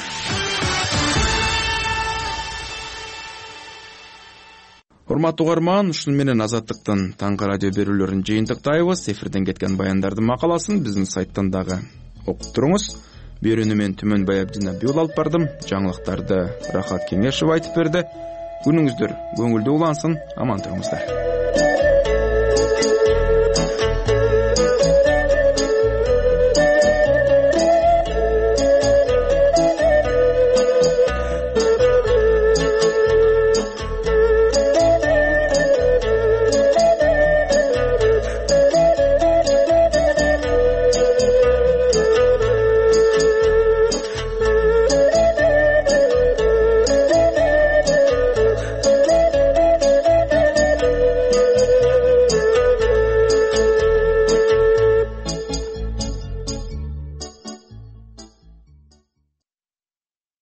Урматтуу угарман, ушуну менен Азаттыктын таңкы радио берүүлөрүн жыйынтыктайбыз. Эфирден кеткен баяндардын макаласын биздин сайттан дагы окуп туруңуз. Берүүнү мен Түмөн Баябдин Абиул алып бардым. Жаңылыктарды Рахат Кеңешев айтып берди. Күнүңүздөр көңүлдүү улансын, аман туруңуздар.